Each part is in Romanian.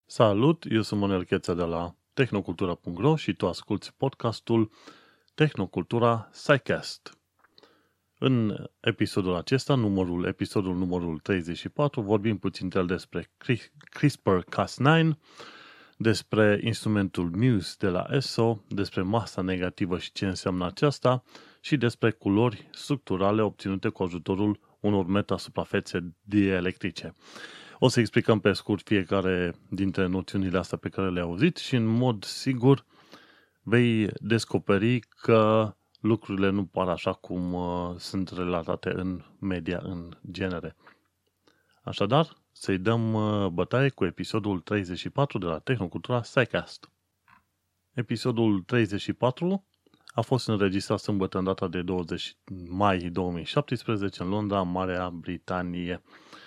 Salut, eu sunt Manuel Cheța de la tehnocultura.ro și tu asculti podcastul Tehnocultura SciCast. În episodul acesta, episodul numărul 34, vorbim puțin despre CRISPR-Cas9, despre instrumentul Muse de la ESO, despre masa negativă și ce înseamnă aceasta și despre culori structurale obținute cu ajutorul unor metasuprafețe dielectrice. O să explicăm pe scurt fiecare dintre noțiunile astea pe care le-ai auzit și în mod sigur vei descoperi că lucrurile nu par așa cum sunt relatate în media în genere. Așadar, să-i dăm bătaie cu episodul 34 de la Tehnocultura SciCast. Episodul 34 a fost înregistrat sâmbătă în data de 20 mai 2017 în Londra, Marea Britanie.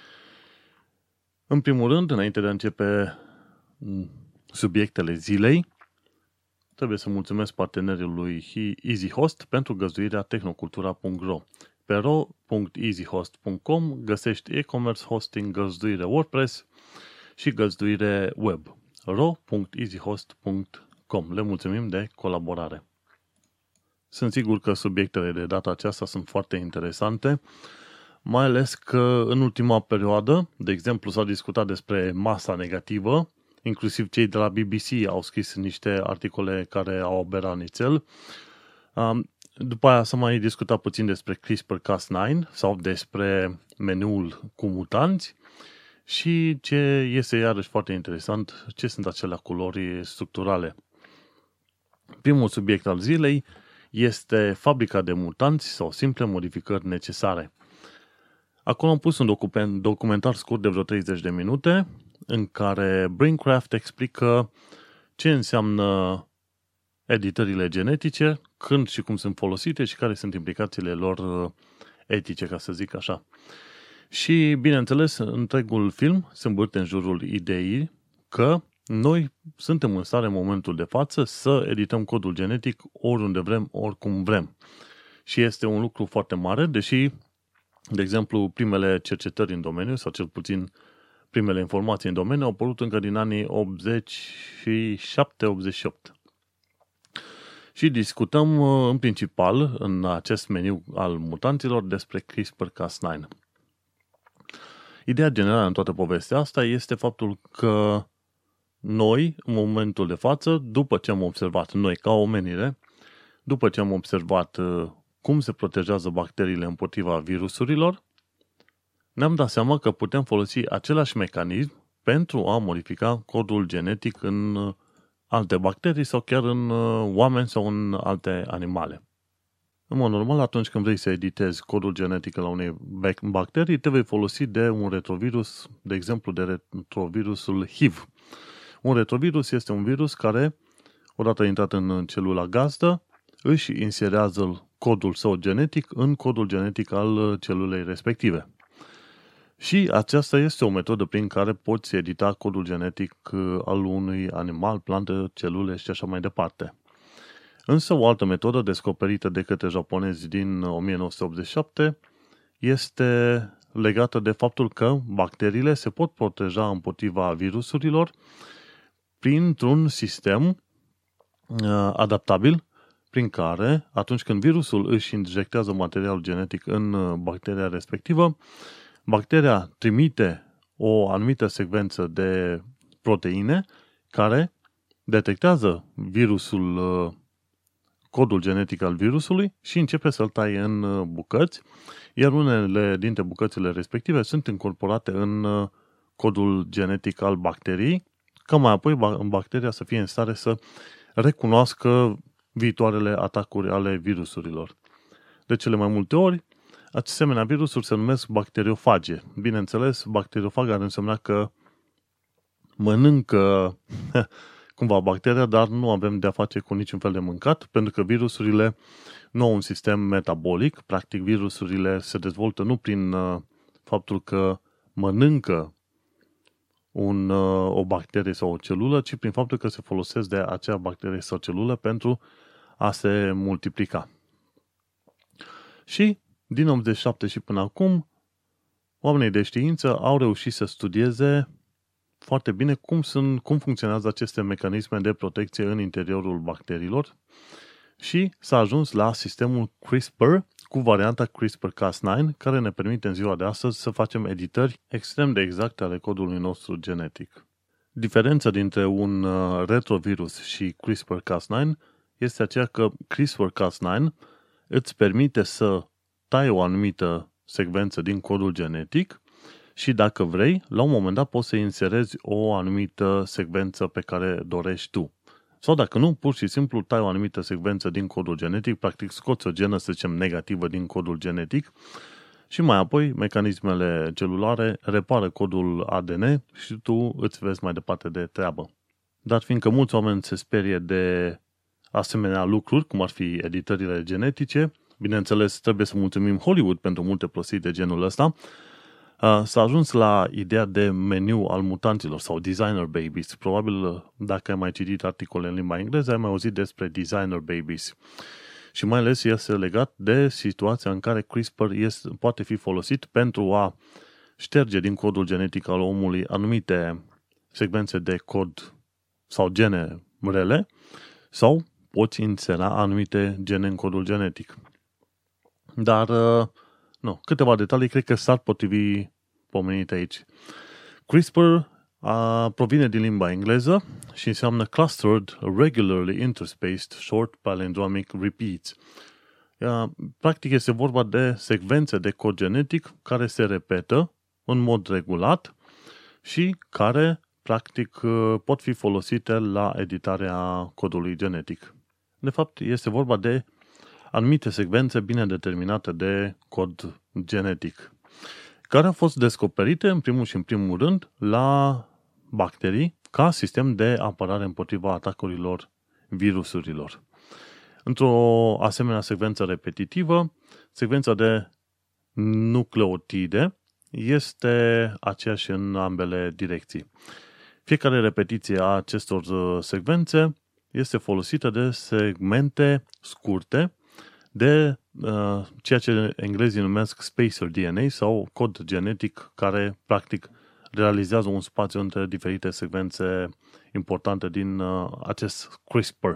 În primul rând, înainte de a începe subiectele zilei, trebuie să mulțumesc partenerului EasyHost pentru găzduirea tehnocultura.ro. Pe ro.easyhost.com găsești e-commerce hosting, găzduire WordPress și găzduire web. ro.easyhost.com. Le mulțumim de colaborare. Sunt sigur că subiectele de data aceasta sunt foarte interesante, mai ales că în ultima perioadă, de exemplu, s-a discutat despre masa negativă, inclusiv cei de la BBC au scris niște articole care au aberat nițel. După aia s-a mai discutat puțin despre CRISPR-Cas9 sau despre meniul cu mutanți și ce este iarăși foarte interesant, ce sunt acelea culori structurale. Primul subiect al zilei este fabrica de mutanți sau simple modificări necesare. Acolo am pus un documentar scurt de vreo 30 de minute în care Braincraft explică ce înseamnă editările genetice, când și cum sunt folosite și care sunt implicațiile lor etice, ca să zic așa. Și, bineînțeles, întregul film se învârte în jurul ideii că noi suntem în stare în momentul de față să edităm codul genetic oriunde vrem, oricum vrem. Și este un lucru foarte mare, deși de exemplu, primele cercetări în domeniu, sau cel puțin primele informații în domeniu, au apărut încă din anii 87-88. Și discutăm în principal în acest meniu al mutanților despre CRISPR-Cas9. Ideea generală în toată povestea asta este faptul că noi, în momentul de față, după ce am observat, noi ca omenire, după ce am observat cum se protejează bacteriile împotriva virusurilor, ne-am dat seama că putem folosi același mecanism pentru a modifica codul genetic în alte bacterii sau chiar în oameni sau în alte animale. În mod normal, atunci când vrei să editezi codul genetic la unei bacterii, te vei folosi de un retrovirus, de exemplu de retrovirusul HIV. Un retrovirus este un virus care, odată intrat în celula gazdă, își inserează codul său genetic în codul genetic al celulei respective. Și aceasta este o metodă prin care poți edita codul genetic al unui animal, plantă, celule și așa mai departe. Însă o altă metodă descoperită de către japonezi din 1987 este legată de faptul că bacteriile se pot proteja împotriva virusurilor printr-un sistem adaptabil prin care, atunci când virusul își injectează material genetic în bacteria respectivă, bacteria trimite o anumită secvență de proteine care detectează codul genetic al virusului și începe să-l taie în bucăți, iar unele dintre bucățile respective sunt incorporate în codul genetic al bacteriei, ca mai apoi bacteria să fie în stare să recunoască viitoarele atacuri ale virusurilor. De cele mai multe ori, asemenea virusuri se numesc bacteriofage. Bineînțeles, bacteriofag ar însemna că mănâncă cumva bacteria, dar nu avem de-a face cu niciun fel de mâncat, pentru că virusurile nu au un sistem metabolic. Practic, virusurile se dezvoltă nu prin faptul că mănâncă o bacterie sau o celulă, ci prin faptul că se folosesc de acea bacterie sau celulă pentru a se multiplica. Și din 87 și până acum, oamenii de știință au reușit să studieze foarte bine cum funcționează aceste mecanisme de protecție în interiorul bacteriilor și s-a ajuns la sistemul CRISPR cu varianta CRISPR-Cas9, care ne permite în ziua de astăzi să facem editări extrem de exacte ale codului nostru genetic. Diferența dintre un retrovirus și CRISPR-Cas9 este aceea că CRISPR-Cas9 îți permite să tai o anumită secvență din codul genetic și dacă vrei, la un moment dat poți să inserezi o anumită secvență pe care dorești tu. Sau dacă nu, pur și simplu tai o anumită secvență din codul genetic, practic scoți o genă, să zicem, negativă din codul genetic și mai apoi mecanismele celulare repară codul ADN și tu îți vezi mai departe de treabă. Dar fiindcă mulți oameni se sperie de asemenea lucruri, cum ar fi editările genetice, bineînțeles trebuie să mulțumim Hollywood pentru multe prostii de genul ăsta, s-a ajuns la ideea de meniu al mutanților sau designer babies. Probabil dacă ai mai citit articole în limba engleză, ai mai auzit despre designer babies. Și mai ales este legat de situația în care CRISPR poate fi folosit pentru a șterge din codul genetic al omului anumite secvențe de cod sau gene rele sau poți insera anumite gene în codul genetic. Dar câteva detalii cred că s-ar potrivi pomenite aici. CRISPR provine din limba engleză și înseamnă Clustered Regularly Interspaced Short Palindromic Repeats. Practic este vorba de secvențe de cod genetic care se repetă în mod regulat și care practic pot fi folosite la editarea codului genetic. De fapt, este vorba de anumite secvențe bine determinate de cod genetic, care au fost descoperite în primul rând la bacterii ca sistem de apărare împotriva atacurilor virusurilor. Într-o asemenea secvență repetitivă, secvența de nucleotide este aceeași în ambele direcții. Fiecare repetiție a acestor secvențe este folosită de segmente scurte de ceea ce englezii numesc spacer DNA sau cod genetic care practic realizează un spațiu între diferite secvențe importante din acest CRISPR.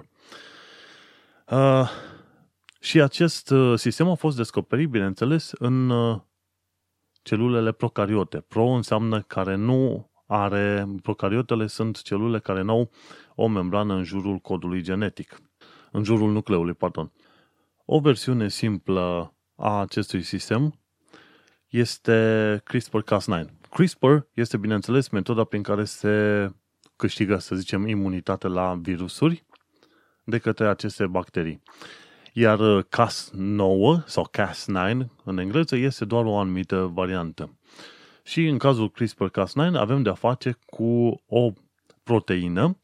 Și acest sistem a fost descoperit, bineînțeles, în celulele procariote. Pro înseamnă care nu are, procariotele sunt celule care nu au o membrană în jurul codului genetic, în jurul nucleului, pardon. O versiune simplă a acestui sistem este CRISPR-Cas9. CRISPR este, bineînțeles, metoda prin care se câștigă, să zicem, imunitate la virusuri de către aceste bacterii. Iar Cas9 sau Cas9 în engleză este doar o anumită variantă. Și în cazul CRISPR-Cas9 avem de-a face cu o proteină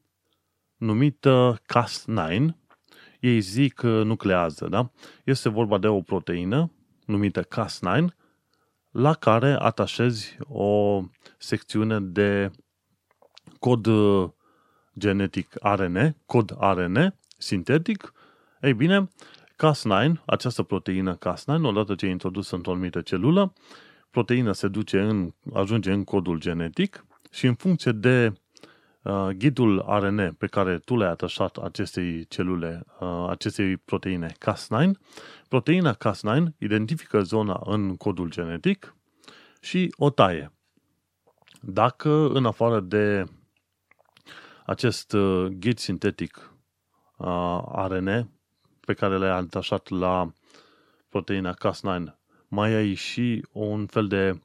numită Cas9. Ei zic nuclează, da? Este vorba de o proteină numită Cas9 la care atașezi o secțiune de cod genetic RNA, cod RNA sintetic. Ei bine, Cas9, această proteină Cas9, odată ce e introdusă într-o anumită celulă, proteina se ajunge în codul genetic și în funcție de ghidul RNA pe care tu le-ai atașat acestei celule, acestei proteine Cas9, proteina Cas9 identifică zona în codul genetic și o taie. Dacă în afară de acest ghid sintetic RNA pe care le-ai atașat la proteina Cas9, mai ai și un fel de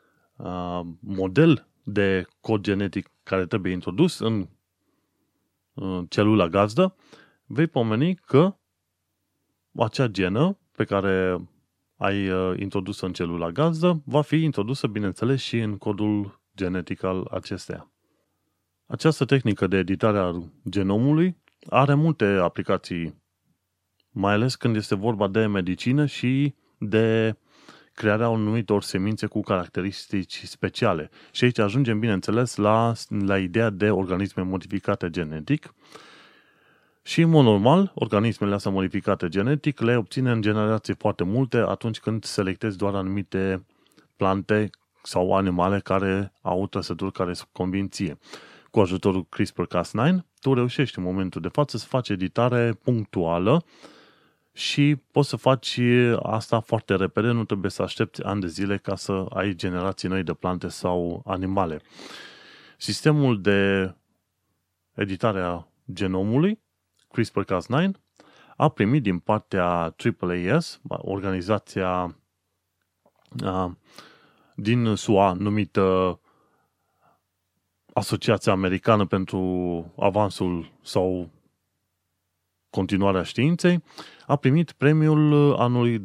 model de cod genetic care trebuie introdus în celula gazdă, vei pomeni că acea genă pe care ai introdus în celula gazdă va fi introdusă, bineînțeles, și în codul genetic al acesteia. Această tehnică de editare a genomului are multe aplicații, mai ales când este vorba de medicină și de crearea anumitor semințe cu caracteristici speciale. Și aici ajungem, bineînțeles, la ideea de organisme modificate genetic. Și, în mod normal, organismele astea modificate genetic le obține în generații foarte multe atunci când selectezi doar anumite plante sau animale care au trăsături care îți convin ție. Cu ajutorul CRISPR-Cas9, tu reușești în momentul de față să faci editare punctuală și poți să faci asta foarte repede, nu trebuie să aștepți ani de zile ca să ai generații noi de plante sau animale. Sistemul de editare a genomului, CRISPR-Cas9, a primit din partea AAAS, organizația din SUA numită Asociația Americană pentru Avansul sau Continuarea Științei, a primit premiul anului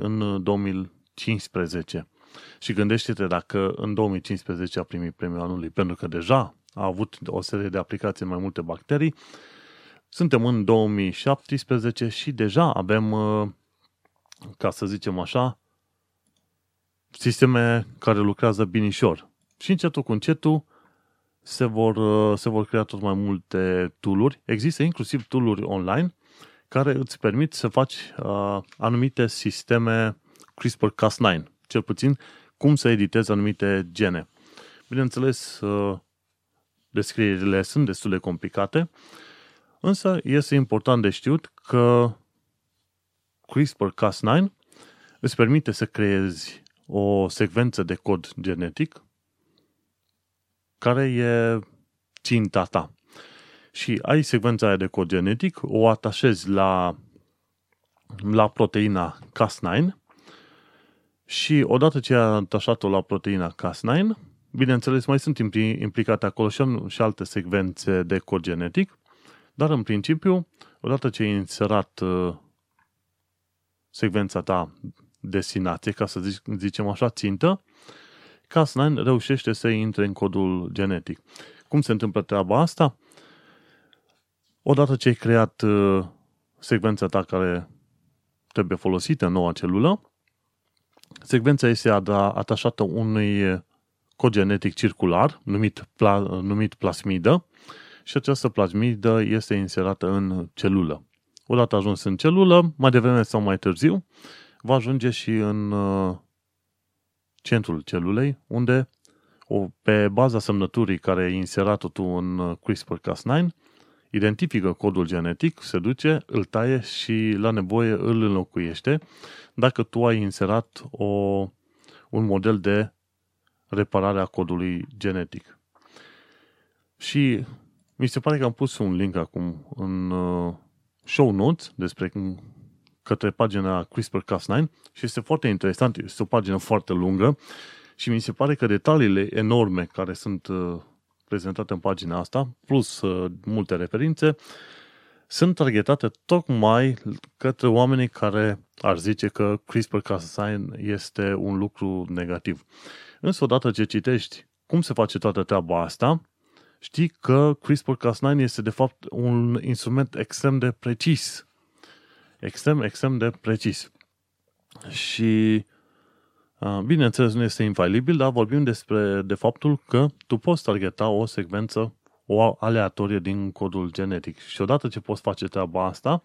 2015. Și gândește-te dacă în 2015 a primit premiul anului, pentru că deja a avut o serie de aplicații în mai multe bacterii. Suntem în 2017 și deja avem, ca să zicem așa, sisteme care lucrează binișor. Și încetul cu încetul se vor crea tot mai multe tool-uri. Există inclusiv tool-uri online care îți permit să faci anumite sisteme CRISPR-Cas9, cel puțin cum să editezi anumite gene. Bineînțeles, descrierile sunt destul de complicate, însă este important de știut că CRISPR-Cas9 îți permite să creezi o secvență de cod genetic care e ținta ta. Și ai secvența aia de cod genetic, o atașezi la proteina Cas9 și odată ce ai atașat-o la proteina Cas9, bineînțeles mai sunt implicate acolo și alte secvențe de cod genetic, dar în principiu, odată ce ai inserat secvența ta destinație, ca să zicem așa, țintă, Cas9 reușește să intre în codul genetic. Cum se întâmplă treaba asta? Odată ce ai creat secvența ta care trebuie folosită în noua celulă, secvența este atașată unui cod genetic circular numit plasmidă și această plasmidă este inserată în celulă. Odată ajuns în celulă, mai devreme sau mai târziu, va ajunge și în centrul celulei, unde pe baza semnăturii care ai inserat-o tu în CRISPR-Cas9, identifică codul genetic, se duce, îl taie și la nevoie îl înlocuiește dacă tu ai inserat un model de reparare a codului genetic. Și mi se pare că am pus un link acum în show notes către pagina CRISPR-Cas9 și este foarte interesant, este o pagină foarte lungă și mi se pare că detaliile enorme care sunt prezentate în pagina asta, plus multe referințe, sunt targetate tocmai către oamenii care ar zice că CRISPR-Cas9 este un lucru negativ. Însă odată ce citești cum se face toată treaba asta, știi că CRISPR-Cas9 este de fapt un instrument extrem de precis. Extrem de precis. Și bineînțeles, nu este infalibil, dar vorbim de faptul că tu poți targeta o secvență aleatorie din codul genetic. Și odată ce poți face treaba asta,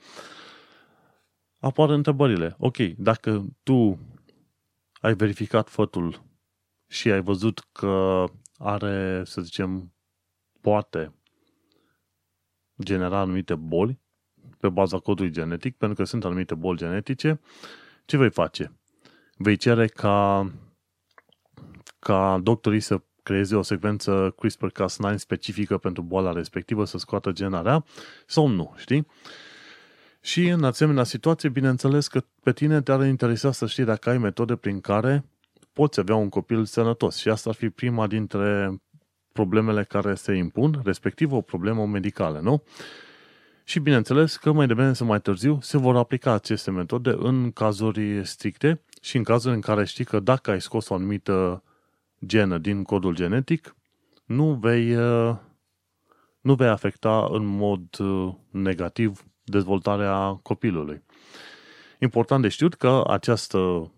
apar întrebările. Ok, dacă tu ai verificat fătul și ai văzut că are, să zicem, poate genera anumite boli pe baza codului genetic, pentru că sunt anumite boli genetice, ce vei face? Vei cere ca doctorii să creeze o secvență CRISPR-Cas9 specifică pentru boala respectivă, să scoată genarea sau nu, știi? Și în asemenea situație, bineînțeles că pe tine te-ar interesa să știi dacă ai metode prin care poți avea un copil sănătos și asta ar fi prima dintre problemele care se impun, respectiv o problemă medicală, nu? Și bineînțeles că mai devreme sau mai târziu se vor aplica aceste metode în cazuri stricte și în cazuri în care știi că dacă ai scos o anumită genă din codul genetic, nu vei afecta în mod negativ dezvoltarea copilului. Important de știut că această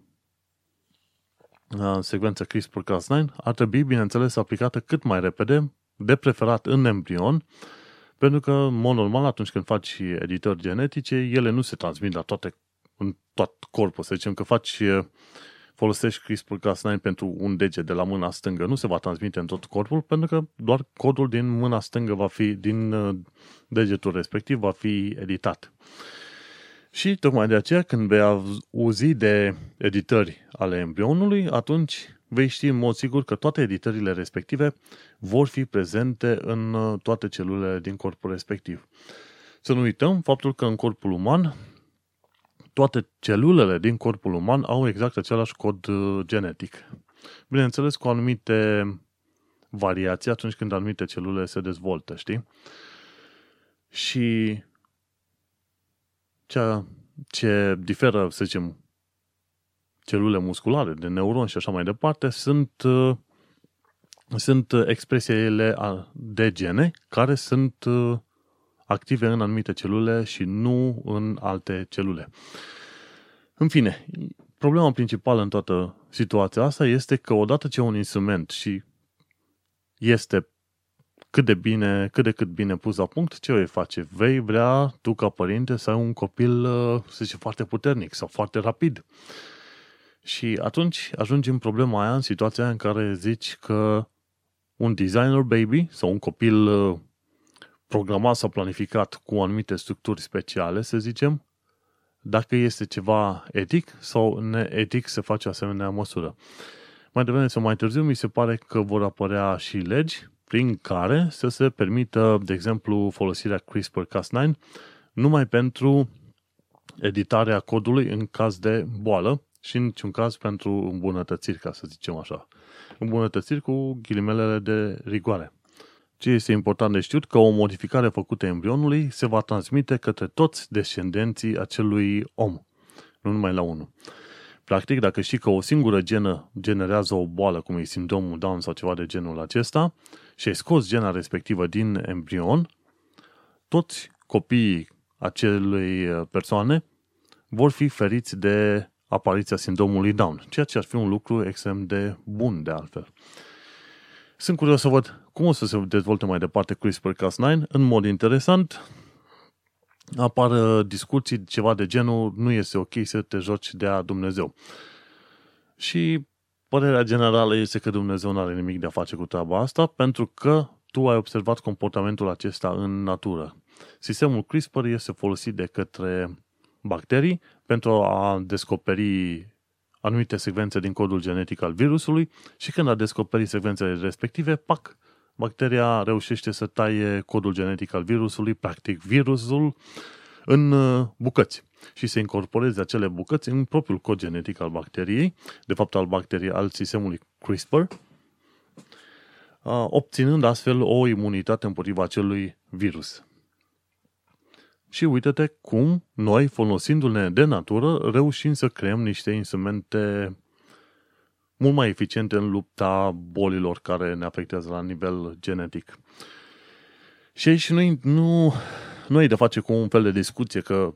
secvență CRISPR-Cas9 ar trebui, bineînțeles, aplicată cât mai repede, de preferat în embrion, pentru că, în mod normal, atunci când faci editări genetice, ele nu se transmit în tot corpul. Să zicem că faci folosești CRISPR-Cas9 pentru un deget de la mâna stângă, nu se va transmite în tot corpul, pentru că doar codul din mâna stângă din degetul respectiv va fi editat. Și tocmai de aceea, când vei auzi de editări ale embrionului, atunci vei ști în mod sigur că toate editările respective vor fi prezente în toate celulele din corpul respectiv. Să nu uităm faptul că în corpul uman, toate celulele din corpul uman au exact același cod genetic. Bineînțeles, cu anumite variații atunci când anumite celule se dezvoltă, știi? Și ceea ce diferă, să zicem, celule musculare, de neuroni și așa mai departe, sunt expresiile de gene care sunt active în anumite celule și nu în alte celule. În fine, problema principală în toată situația asta este că odată ce un instrument și este cât de cât bine pus la punct, ce vei face? Vei vrea tu ca părinte să ai un copil, să zice, foarte puternic sau foarte rapid. Și atunci ajungi în problema aia, în situația aia în care zici că un designer baby sau un copil programat sau planificat cu anumite structuri speciale, să zicem, dacă este ceva etic sau neetic să face asemenea măsură. Mai devreme sau mai târziu mi se pare că vor apărea și legi prin care să se permită, de exemplu, folosirea CRISPR-Cas9 numai pentru editarea codului în caz de boală și în niciun caz pentru îmbunătățiri, ca să zicem așa. Îmbunătățiri cu ghilimelele de rigoare. Ce este important de știut, că o modificare făcută embrionului se va transmite către toți descendenții acelui om, nu numai la unul. Practic, dacă știi că o singură genă generează o boală, cum e sindromul Down sau ceva de genul acesta, și ai scos gena respectivă din embrion, toți copiii acelei persoane vor fi feriți de apariția sindromului Down, ceea ce ar fi un lucru extrem de bun de altfel. Sunt curios să văd cum o să se dezvolte mai departe CRISPR-Cas9. În mod interesant, apar discuții ceva de genul nu este ok să te joci de-a Dumnezeu. Și părerea generală este că Dumnezeu nu are nimic de a face cu treaba asta, pentru că tu ai observat comportamentul acesta în natură. Sistemul CRISPR este folosit de către bacterii pentru a descoperi anumite secvențe din codul genetic al virusului și când a descoperit secvențele respective, pac, bacteria reușește să taie codul genetic al virusului, practic virusul, în bucăți și să incorporeze acele bucăți în propriul cod genetic al bacteriei, de fapt al sistemului CRISPR, obținând astfel o imunitate împotriva acelui virus. Și uite-te cum noi, folosindu-ne de natură, reușim să creăm niște instrumente mult mai eficiente în lupta bolilor care ne afectează la nivel genetic. Și aici nu ai de face cu un fel de discuție că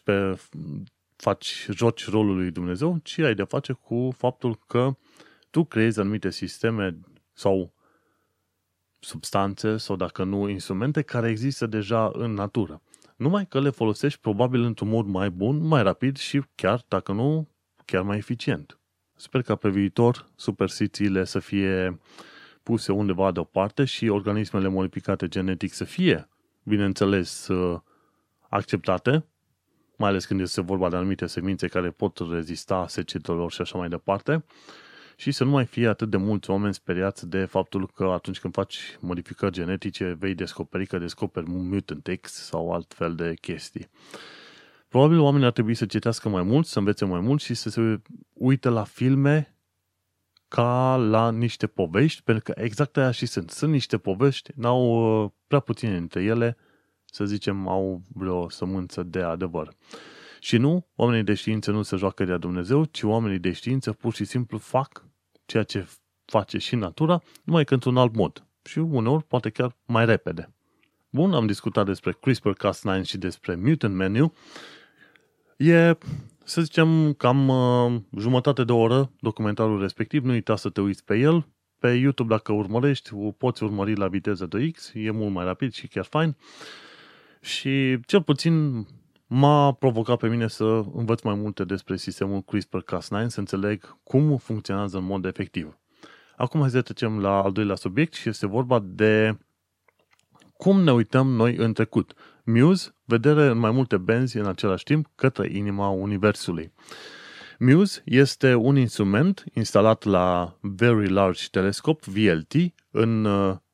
joci rolul lui Dumnezeu, ci ai de face cu faptul că tu creezi anumite sisteme sau substanțe sau, dacă nu, instrumente care există deja în natură. Numai că le folosești probabil într-un mod mai bun, mai rapid și chiar, dacă nu, chiar mai eficient. Sper ca pe viitor superstițiile să fie puse undeva deoparte și organismele modificate genetic să fie, bineînțeles, acceptate, mai ales când este vorba de anumite semințe care pot rezista secetelor și așa mai departe, și să nu mai fie atât de mulți oameni speriați de faptul că atunci când faci modificări genetice vei descoperi Mutant X sau altfel de chestii. Probabil oamenii ar trebui să citească mai mult, să învețe mai mult și să se uite la filme ca la niște povești, pentru că exact aia și sunt. Sunt niște povești, n-au prea puține dintre ele, să zicem, au vreo sămânță de adevăr. Și nu, oamenii de știință nu se joacă de Dumnezeu, ci oamenii de știință pur și simplu fac ceea ce face și natura, numai că într-un alt mod. Și uneori poate chiar mai repede. Bun, am discutat despre CRISPR-Cas9 și despre Mutant Menu. E, să zicem, cam jumătate de oră documentarul respectiv. Nu uita să te uiți pe el. Pe YouTube, dacă urmărești, o poți urmări la viteză 2x. E mult mai rapid și chiar fain. Și cel puțin m-a provocat pe mine să învăț mai multe despre sistemul CRISPR-Cas9, să înțeleg cum funcționează în mod efectiv. Acum hai să trecem la al doilea subiect și este vorba de cum ne uităm noi în trecut. Muse, vedere în mai multe benzi în același timp către inima Universului. Muse este un instrument instalat la Very Large Telescope, VLT, în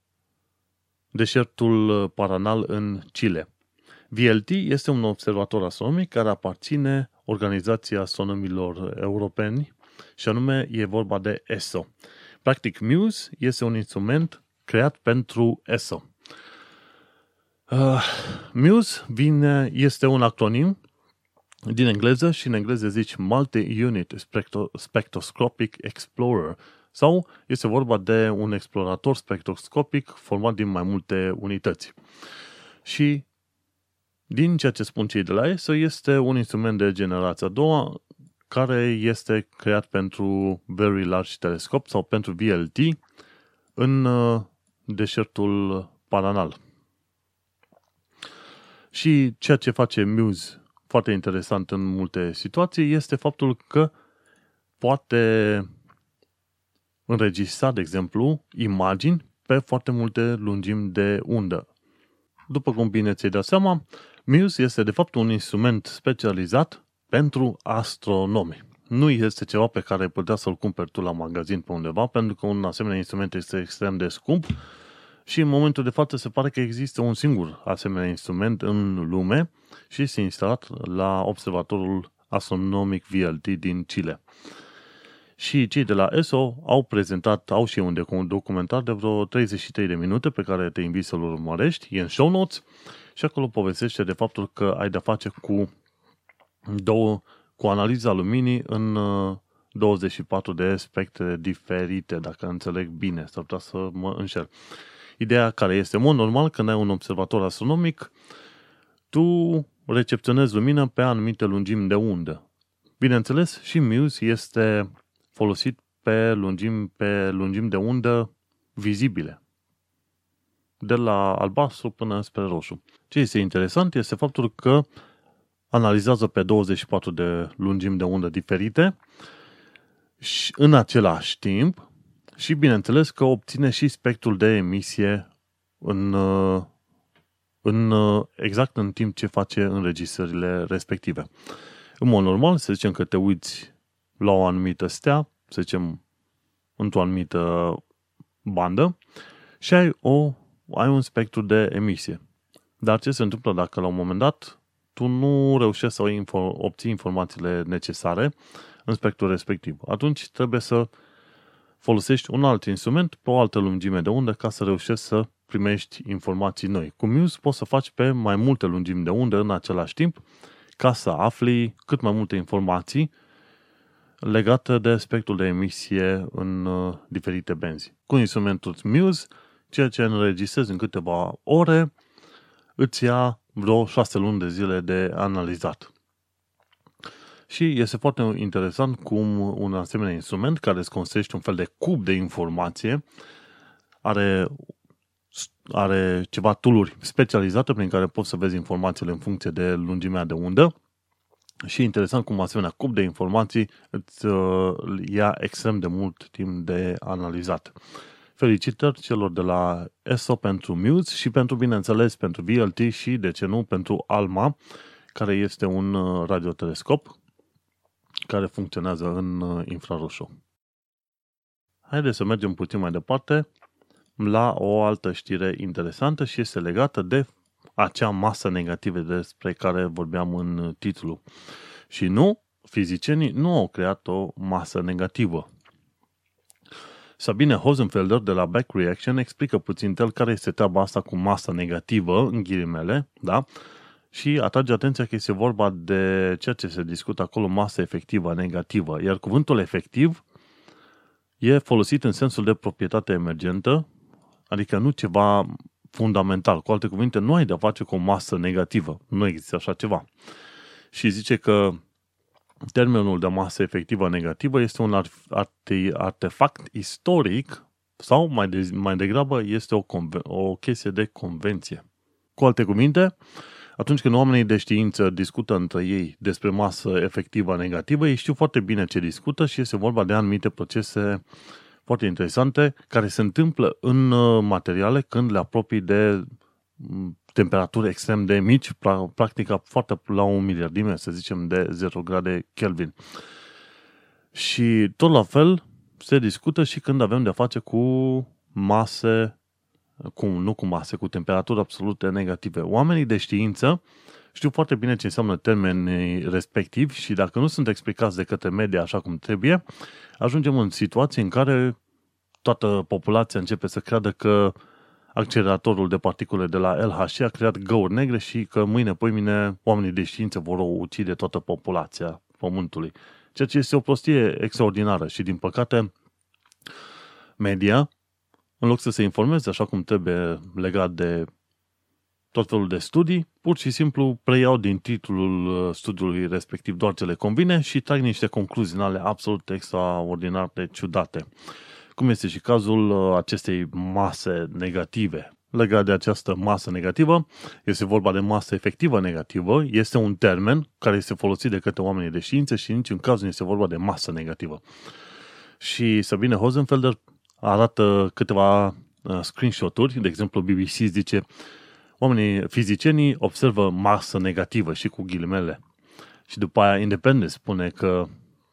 deșertul Paranal în Chile. VLT este un observator astronomic care aparține Organizației Astronomilor Europeni și anume e vorba de ESO. Practic, Muse este un instrument creat pentru ESO. Muse este un acronim din engleză și în engleză zici Multi-Unit Spectroscopic Explorer sau este vorba de un explorator spectroscopic format din mai multe unități. Și din ceea ce spun cei de la ESO, este un instrument de generația a doua care este creat pentru Very Large Telescope sau pentru VLT în deșertul Paranal. Și ceea ce face Muse foarte interesant în multe situații este faptul că poate înregistra, de exemplu, imagini pe foarte multe lungimi de undă. După cum bine ți-ai dat seama, Muse este de fapt un instrument specializat pentru astronomi. Nu este ceva pe care ai putea să-l cumperi tu la magazin pe undeva, pentru că un asemenea instrument este extrem de scump și în momentul de față se pare că există un singur asemenea instrument în lume și este instalat la observatorul astronomic VLT din Chile. Și cei de la ESO au și un documentar de vreo 33 de minute pe care te invit să-l urmărești, e în show notes și acolo povestește de faptul că ai de-a face cu analiza luminii în 24 de spectre diferite, dacă înțeleg bine, s-ar putea să mă înșel. Ideea care este, în mod normal, când ai un observator astronomic, tu recepționezi lumină pe anumite lungimi de undă. Bineînțeles, și Muse este folosit pe lungimi de undă vizibile, de la albastru până spre roșu. Ce este interesant este faptul că analizează pe 24 de lungimi de undă diferite și în același timp și bineînțeles că obține și spectrul de emisie exact în timp ce face înregistrările respective. În mod normal, să zicem că te uiți la o anumită stea, să zicem într-o anumită bandă și ai un spectru de emisie. Dar ce se întâmplă dacă la un moment dat tu nu reușești să obții informațiile necesare în spectrul respectiv? Atunci trebuie să folosești un alt instrument pe o altă lungime de undă ca să reușești să primești informații noi. Cu Muse poți să faci pe mai multe lungimi de undă în același timp ca să afli cât mai multe informații legate de spectrul de emisie în diferite benzi. Cu instrumentul Muse, ceea ce înregistrezi în câteva ore, îți ia vreo 6 luni de zile de analizat. Și este foarte interesant cum un asemenea instrument, care îți construiește un fel de cub de informație, are ceva tool-uri specializate prin care poți să vezi informațiile în funcție de lungimea de undă. Și interesant cum asemenea cub de informații îți ia extrem de mult timp de analizat. Felicitări celor de la ESO pentru Muse și pentru, bineînțeles, pentru VLT și, de ce nu, pentru ALMA, care este un radiotelescop care funcționează în infraroșu. Haideți să mergem puțin mai departe la o altă știre interesantă și este legată de acea masă negativă despre care vorbeam în titlu. Și nu, fizicienii nu au creat o masă negativă. Sabine Hosenfelder de la Back Reaction explică puțin care este treaba asta cu masa negativă, în ghilimele, da? Și atrage atenția că este vorba de ceea ce se discută acolo, masă efectivă, negativă. Iar cuvântul efectiv e folosit în sensul de proprietate emergentă, adică nu ceva fundamental. Cu alte cuvinte, nu ai de-a face cu o masă negativă. Nu există așa ceva. Și zice că termenul de masă efectivă negativă este un artefact istoric sau mai degrabă este o chestie de convenție. Cu alte cuvinte, Atunci când oamenii de știință discută între ei despre masă efectivă negativă, ei știu foarte bine ce discută și este vorba de anumite procese foarte interesante care se întâmplă în materiale când le apropii de temperaturi extrem de mici, practic foarte la 1 miliardime, să zicem, de 0 grade Kelvin. Și tot la fel se discută și când avem de-a face cu mase, cu temperaturi absolute negative. Oamenii de știință știu foarte bine ce înseamnă termenii respectivi și dacă nu sunt explicați de către media așa cum trebuie, ajungem în situații în care toată populația începe să creadă că acceleratorul de particule de la LHC a creat găuri negre și că mâine, oamenii de știință vor ucide toată populația Pământului. Ceea ce este o prostie extraordinară și, din păcate, media, în loc să se informeze așa cum trebuie legat de tot felul de studii, pur și simplu preiau din titlul studiului respectiv doar ce le convine și trag niște concluzii absolut extraordinar de ciudate. Cum este și cazul acestei mase negative. Legat de această masă negativă, este vorba de masă efectivă negativă, este un termen care este folosit de către oamenii de știință și în niciun caz nu este vorba de masă negativă. Și Sabine Hosenfelder arată câteva screenshot-uri, de exemplu BBC zice fizicienii observă masă negativă și cu ghilimele. Și după aia Independent spune că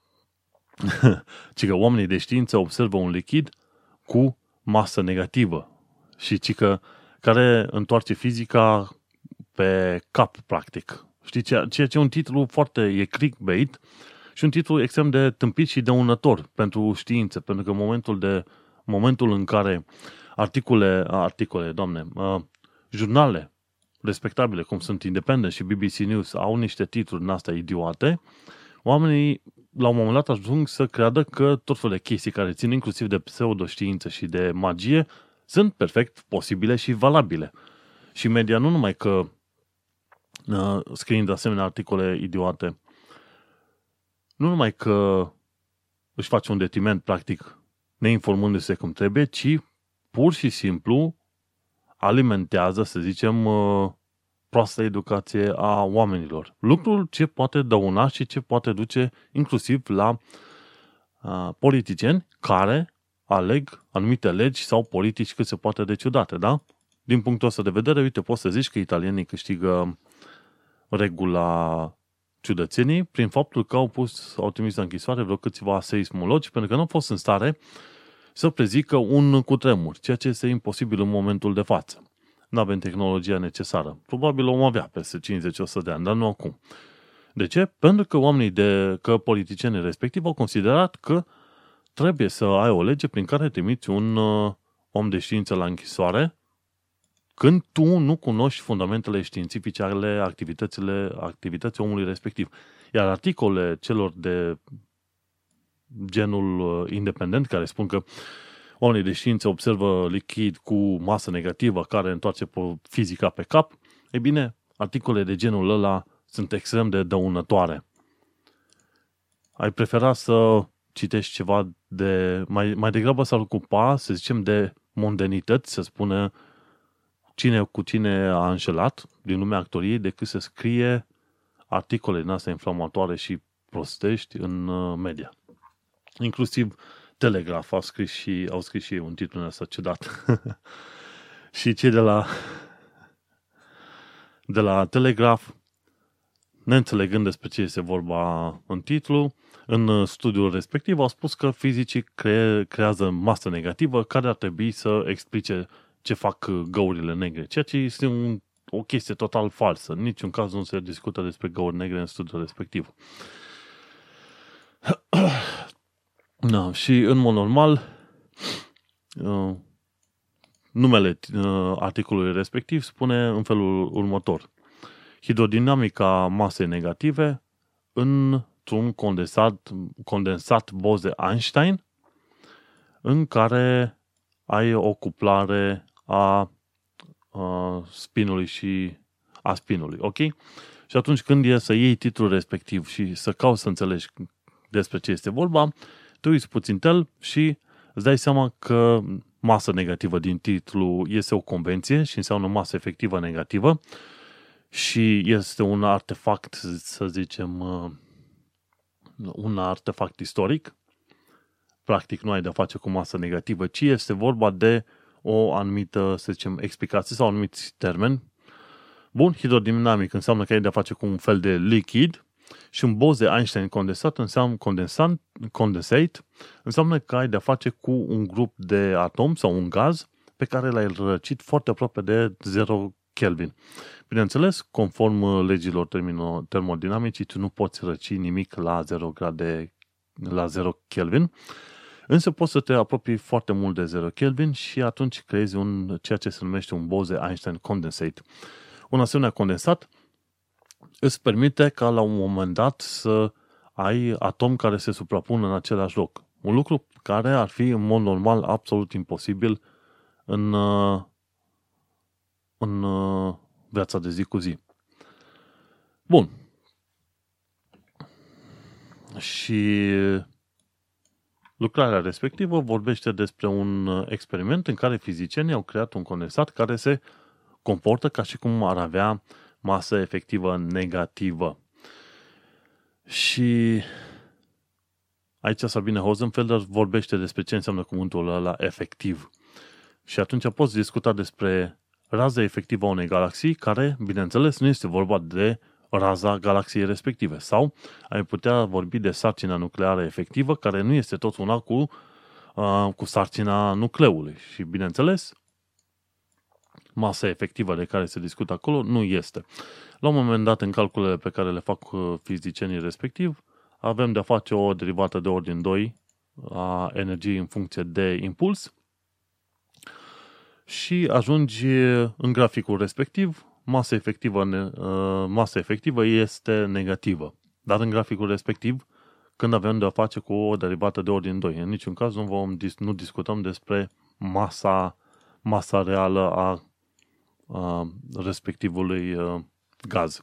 că oamenii de știință observă un lichid cu masă negativă și care întoarce fizica pe cap, practic. Știi, ceea ce e un titlu foarte clickbait și un titlu extrem de tâmpit și dăunător pentru știință, pentru că momentul în care jurnale respectabile, cum sunt Independent și BBC News, au niște titluri din astea idiote, oamenii la un moment dat ajung să creadă că tot felul de chestii care țin inclusiv de pseudoștiință și de magie sunt perfect posibile și valabile. Și media nu numai că scriind asemenea articole idiote, nu numai că își face un detriment practic neinformându-se cum trebuie, ci pur și simplu alimentează, să zicem, proastă educație a oamenilor. Lucrul ce poate dăuna și ce poate duce inclusiv la politicieni care aleg anumite legi sau politici cât se poate de ciudate, da? Din punctul ăsta de vedere, uite, poți să zici că italienii câștigă regula ciudățenii prin faptul că au trimis la închisoare vreo câțiva seismologi, pentru că nu au fost în stare să prezică un cutremur, ceea ce este imposibil în momentul de față. Nu avem tehnologia necesară. Probabil o vom avea peste 50-100 de ani, dar nu acum. De ce? Pentru că politicienii respectiv au considerat că trebuie să ai o lege prin care trimiți un om de știință la închisoare când tu nu cunoști fundamentele științifice ale activității omului respectiv. Iar articole celor de genul independent care spun că oamenii de știință observă lichid cu masă negativă care întoarce fizica pe cap, e bine, articole de genul ăla sunt extrem de dăunătoare. Ai prefera să citești ceva mai degrabă s-ar ocupa, să zicem, de mondenități, să spună cine cu cine a înșelat din lumea actoriei, decât să scrie articole din astea inflamatoare și prostești în media. Inclusiv Telegraph au scris și ei un titlu ăsta ciudat. Și cei de la Telegraph, neînțelegând despre ce este vorba în titlu, în studiul respectiv au spus că fizicii creează masă negativă care ar trebui să explice ce fac găurile negre, ceea ce este o chestie total falsă. În niciun caz nu se discută despre găuri negre în studiul respectiv. Da, și în mod normal numele articolului respectiv spune în felul următor: hidrodinamica masei negative într-un condensat boze Einstein în care ai o cuplare a spinului și a spinului, ok? Și atunci când e să iei titlul respectiv și să cauți să înțelegi despre ce este vorba, tu uiți puțin și îți dai seama că masă negativă din titlu este o convenție și înseamnă masă efectivă negativă și este un artefact, să zicem, un artefact istoric. Practic nu ai de-a face cu masă negativă, ci este vorba de o anumită, să zicem, explicație sau anumiți termeni. Bun, hidrodinamic înseamnă că ai de-a face cu un fel de lichid și un Bose-Einstein condensate înseamnă că ai de-a face cu un grup de atom sau un gaz pe care l-ai răcit foarte aproape de 0 Kelvin. Bineînțeles, conform legilor termodinamicii, tu nu poți răci nimic la 0 grade, la 0 Kelvin, însă poți să te apropii foarte mult de 0 Kelvin și atunci creezi ceea ce se numește un Bose-Einstein condensate. Un asemenea condensat îți permite ca la un moment dat să ai atomi care se suprapun în același loc. Un lucru care ar fi în mod normal absolut imposibil în viața de zi cu zi. Bun. Și lucrarea respectivă vorbește despre un experiment în care fizicienii au creat un condensat care se comportă ca și cum ar avea masă efectivă negativă. Și aici Sabine Hosenfelder vorbește despre ce înseamnă cuvântul ăla efectiv. Și atunci poți discuta despre raza efectivă a unei galaxii, care, bineînțeles, nu este vorba de raza galaxiei respective. Sau ai putea vorbi de sarcina nucleară efectivă, care nu este tot una cu sarcina nucleului. Și, bineînțeles, masa efectivă de care se discută acolo nu este. La un moment dat, în calculele pe care le fac fizicienii respectiv, avem de-a face o derivată de ordin 2 a energiei în funcție de impuls și ajungi în graficul respectiv, masa efectivă este negativă. Dar în graficul respectiv, când avem de-a face cu o derivată de ordin 2, în niciun caz nu discutăm despre masa reală a respectivului gaz.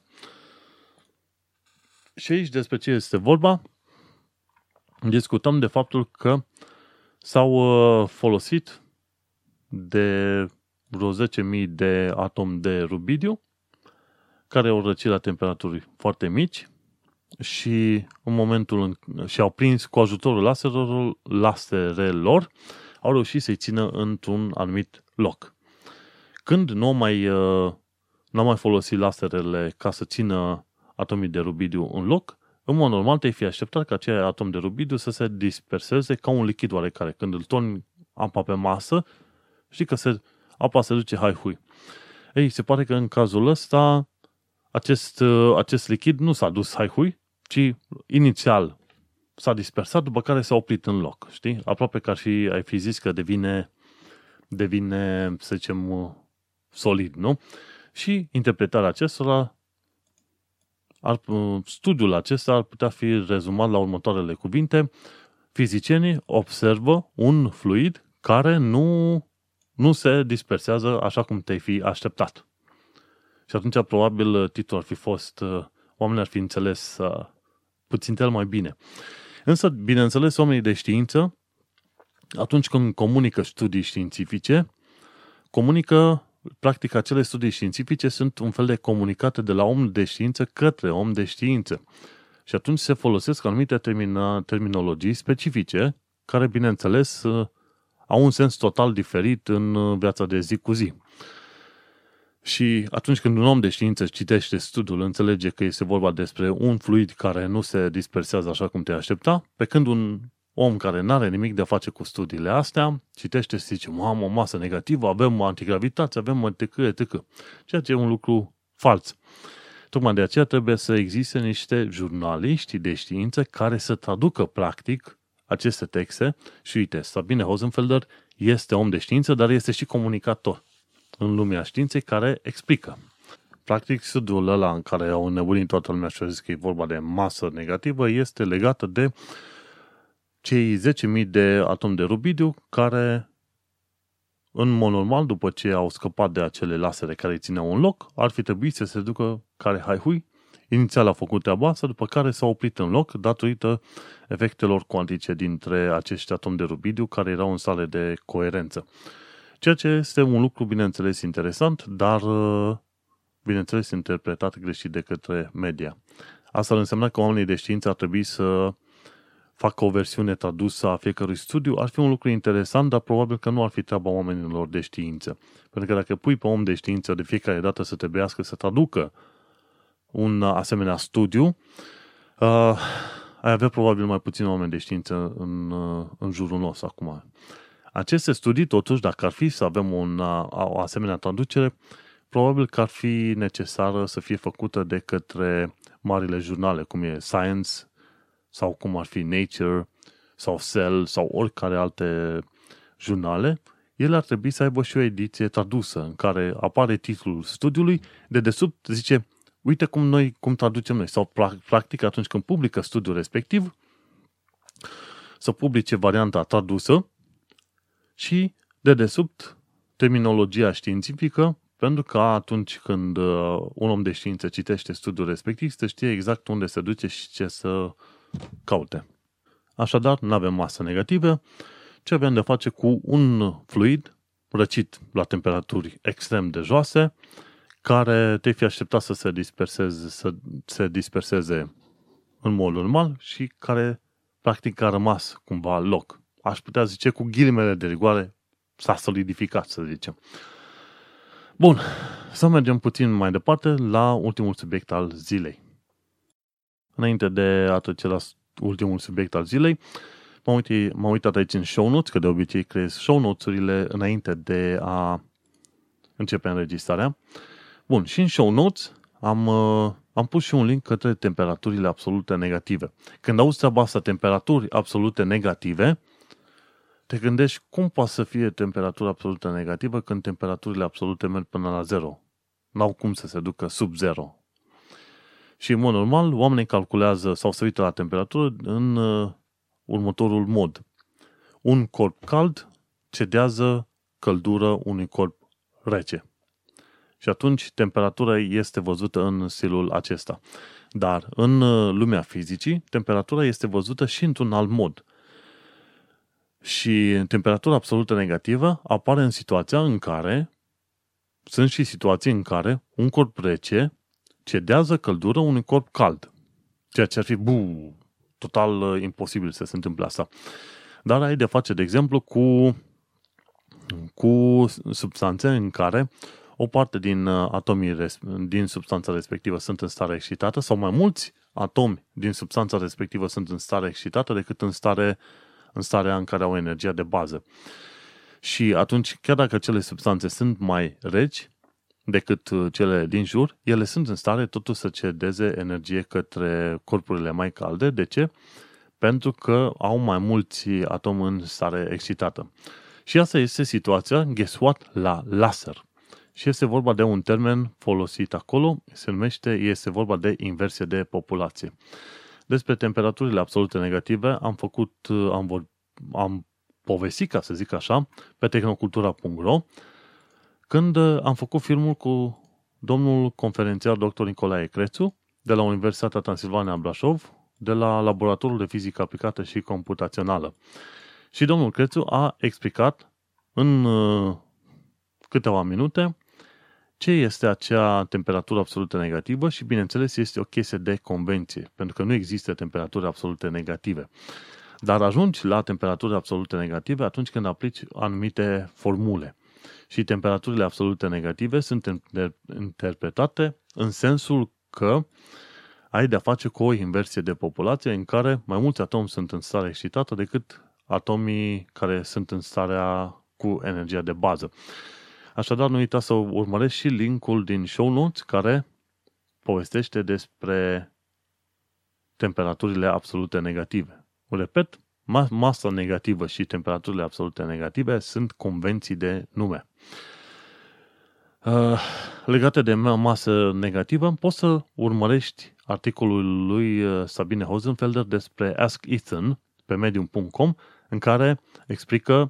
Și aici despre ce este vorba? Discutăm de faptul că s-au folosit de vreo 10.000 de atomi de rubidiu care au răcit la temperaturi foarte mici și în momentul și au prins cu ajutorul laserelor, au reușit să-i țină într-un anumit loc. Când nu am mai folosit laserele ca să țină atomii de rubidiu în loc, în mod normal te-ai fi așteptat ca acei atomi de rubidiu să se disperseze ca un lichid oarecare. Când îl torni apa pe masă, știi că apa se duce hai-hui. Ei, se pare că în cazul ăsta acest lichid nu s-a dus hai-hui, ci inițial s-a dispersat, după care s-a oprit în loc. Știi? Aproape ca și ai fi zis că devine, să zicem, solid, nu? Și interpretarea acestora, studiul acesta ar putea fi rezumat la următoarele cuvinte. Fizicienii observă un fluid care nu se dispersează așa cum te-ai fi așteptat. Și atunci probabil titlul ar fi fost oamenii ar fi înțeles puțin cel mai bine. Însă, bineînțeles, oamenii de știință, atunci când comunică studii științifice, practic acele studii științifice sunt un fel de comunicate de la om de știință către om de știință. Și atunci se folosesc anumite terminologii specifice, care, bineînțeles, au un sens total diferit în viața de zi cu zi. Și atunci când un om de știință citește studiul, înțelege că este vorba despre un fluid care nu se dispersează așa cum te aștepta, pe când un om care nu are nimic de a face cu studiile astea, citește și zice, am o masă negativă, avem antigravitate, avem etc. Ceea ce e un lucru fals. Tocmai de aceea trebuie să existe niște jurnaliști de știință care să traducă practic aceste texte și uite, Sabine Hosenfelder este om de știință, dar este și comunicator în lumea științei care explică. Practic, studiul ăla în care au nebunit toată lumea și a zis că e vorba de masă negativă este legată de cei 10.000 de atomi de rubidiu care, în mod normal, după ce au scăpat de acele lasere care îi țineau în loc, ar fi trebuit să se ducă care hai-hui. Inițial a făcut treaba asta, după care s-a oprit în loc datorită efectelor cuantice dintre acești atomi de rubidiu care erau în stare de coerență. Ceea ce este un lucru, bineînțeles, interesant, dar bineînțeles, interpretat greșit de către media. Asta ar însemna că oamenii de știință ar trebui să facă o versiune tradusă a fiecărui studiu. Ar fi un lucru interesant, dar probabil că nu ar fi treaba oamenilor de știință. Pentru că dacă pui pe om de știință de fiecare dată să trebuiască să traducă un asemenea studiu, ai avea probabil mai puțin oameni de știință în jurul nostru acum. Aceste studii, totuși, dacă ar fi să avem o asemenea traducere, probabil că ar fi necesară să fie făcută de către marile jurnale, cum e Science, sau cum ar fi Nature, sau Cell, sau oricare alte jurnale. Ele ar trebui să aibă și o ediție tradusă, în care apare titlul studiului, de desubt zice, uite cum traducem noi, sau practic atunci când publică studiul respectiv, să publice varianta tradusă și de desubt terminologia științifică, pentru că atunci când un om de știință citește studiul respectiv, să știe exact unde se duce și ce să caute. Așadar, nu avem masă negativă, ci avem de face cu un fluid răcit la temperaturi extrem de joase, care te-ai fi așteptat să se disperseze în mod normal și care practic a rămas cumva loc. Aș putea zice cu ghilimele de rigoare s-a solidificat, să zicem. Bun, să mergem puțin mai departe la ultimul subiect al zilei. Înainte de a trece la ultimul subiect al zilei, m-am uitat aici în show notes, că de obicei creez show notes-urile înainte de a începe înregistrarea. Bun, și în show notes am pus și un link către temperaturile absolute negative. Când auzi treaba asta, temperaturi absolute negative, te gândești cum poate să fie temperatura absolută negativă când temperaturile absolute merg până la 0. N-au cum să se ducă sub 0. Și în mod normal, oamenii calculează sau se uită la temperatură în următorul mod. Un corp cald cedează căldură unui corp rece. Și atunci temperatura este văzută în stilul acesta. Dar în lumea fizicii, temperatura este văzută și într-un alt mod. Și temperatura absolută negativă apare în situația în care, sunt și situații în care un corp rece cedează căldură unui corp cald. Ceea ce ar fi total imposibil să se întâmple asta. Dar ai de face, de exemplu, cu substanțe în care o parte din atomii din substanța respectivă sunt în stare excitată sau mai mulți atomi din substanța respectivă sunt în stare excitată decât în starea în care au energia de bază. Și atunci, chiar dacă cele substanțe sunt mai reci decât cele din jur, ele sunt în stare totuși să cedeze energie către corpurile mai calde. De ce? Pentru că au mai mulți atomi în stare excitată. Și asta este situația, guess what, la laser. Și este vorba de un termen folosit acolo, este vorba de inversie de populație. Despre temperaturile absolute negative am povestit, ca să zic așa, pe tehnocultura.ro, când am făcut filmul cu domnul conferențiar dr. Nicolae Crețu, de la Universitatea Transilvania Brașov, de la Laboratorul de Fizică Aplicată și Computațională. Și domnul Crețu a explicat în câteva minute ce este acea temperatură absolută negativă și, bineînțeles, este o chestie de convenție, pentru că nu există temperaturi absolute negative. Dar ajungi la temperaturi absolute negative atunci când aplici anumite formule. Și temperaturile absolute negative sunt interpretate în sensul că ai de-a face cu o inversie de populație în care mai mulți atomi sunt în stare excitată decât atomii care sunt în starea cu energia de bază. Așadar, nu uita să urmărești și linkul din show notes care povestește despre temperaturile absolute negative. Repet, masa negativă și temperaturile absolute negative sunt convenții de nume. Legate de masă negativă, poți să urmărești articolul lui Sabine Hosenfelder despre Ask Ethan pe medium.com, în care explică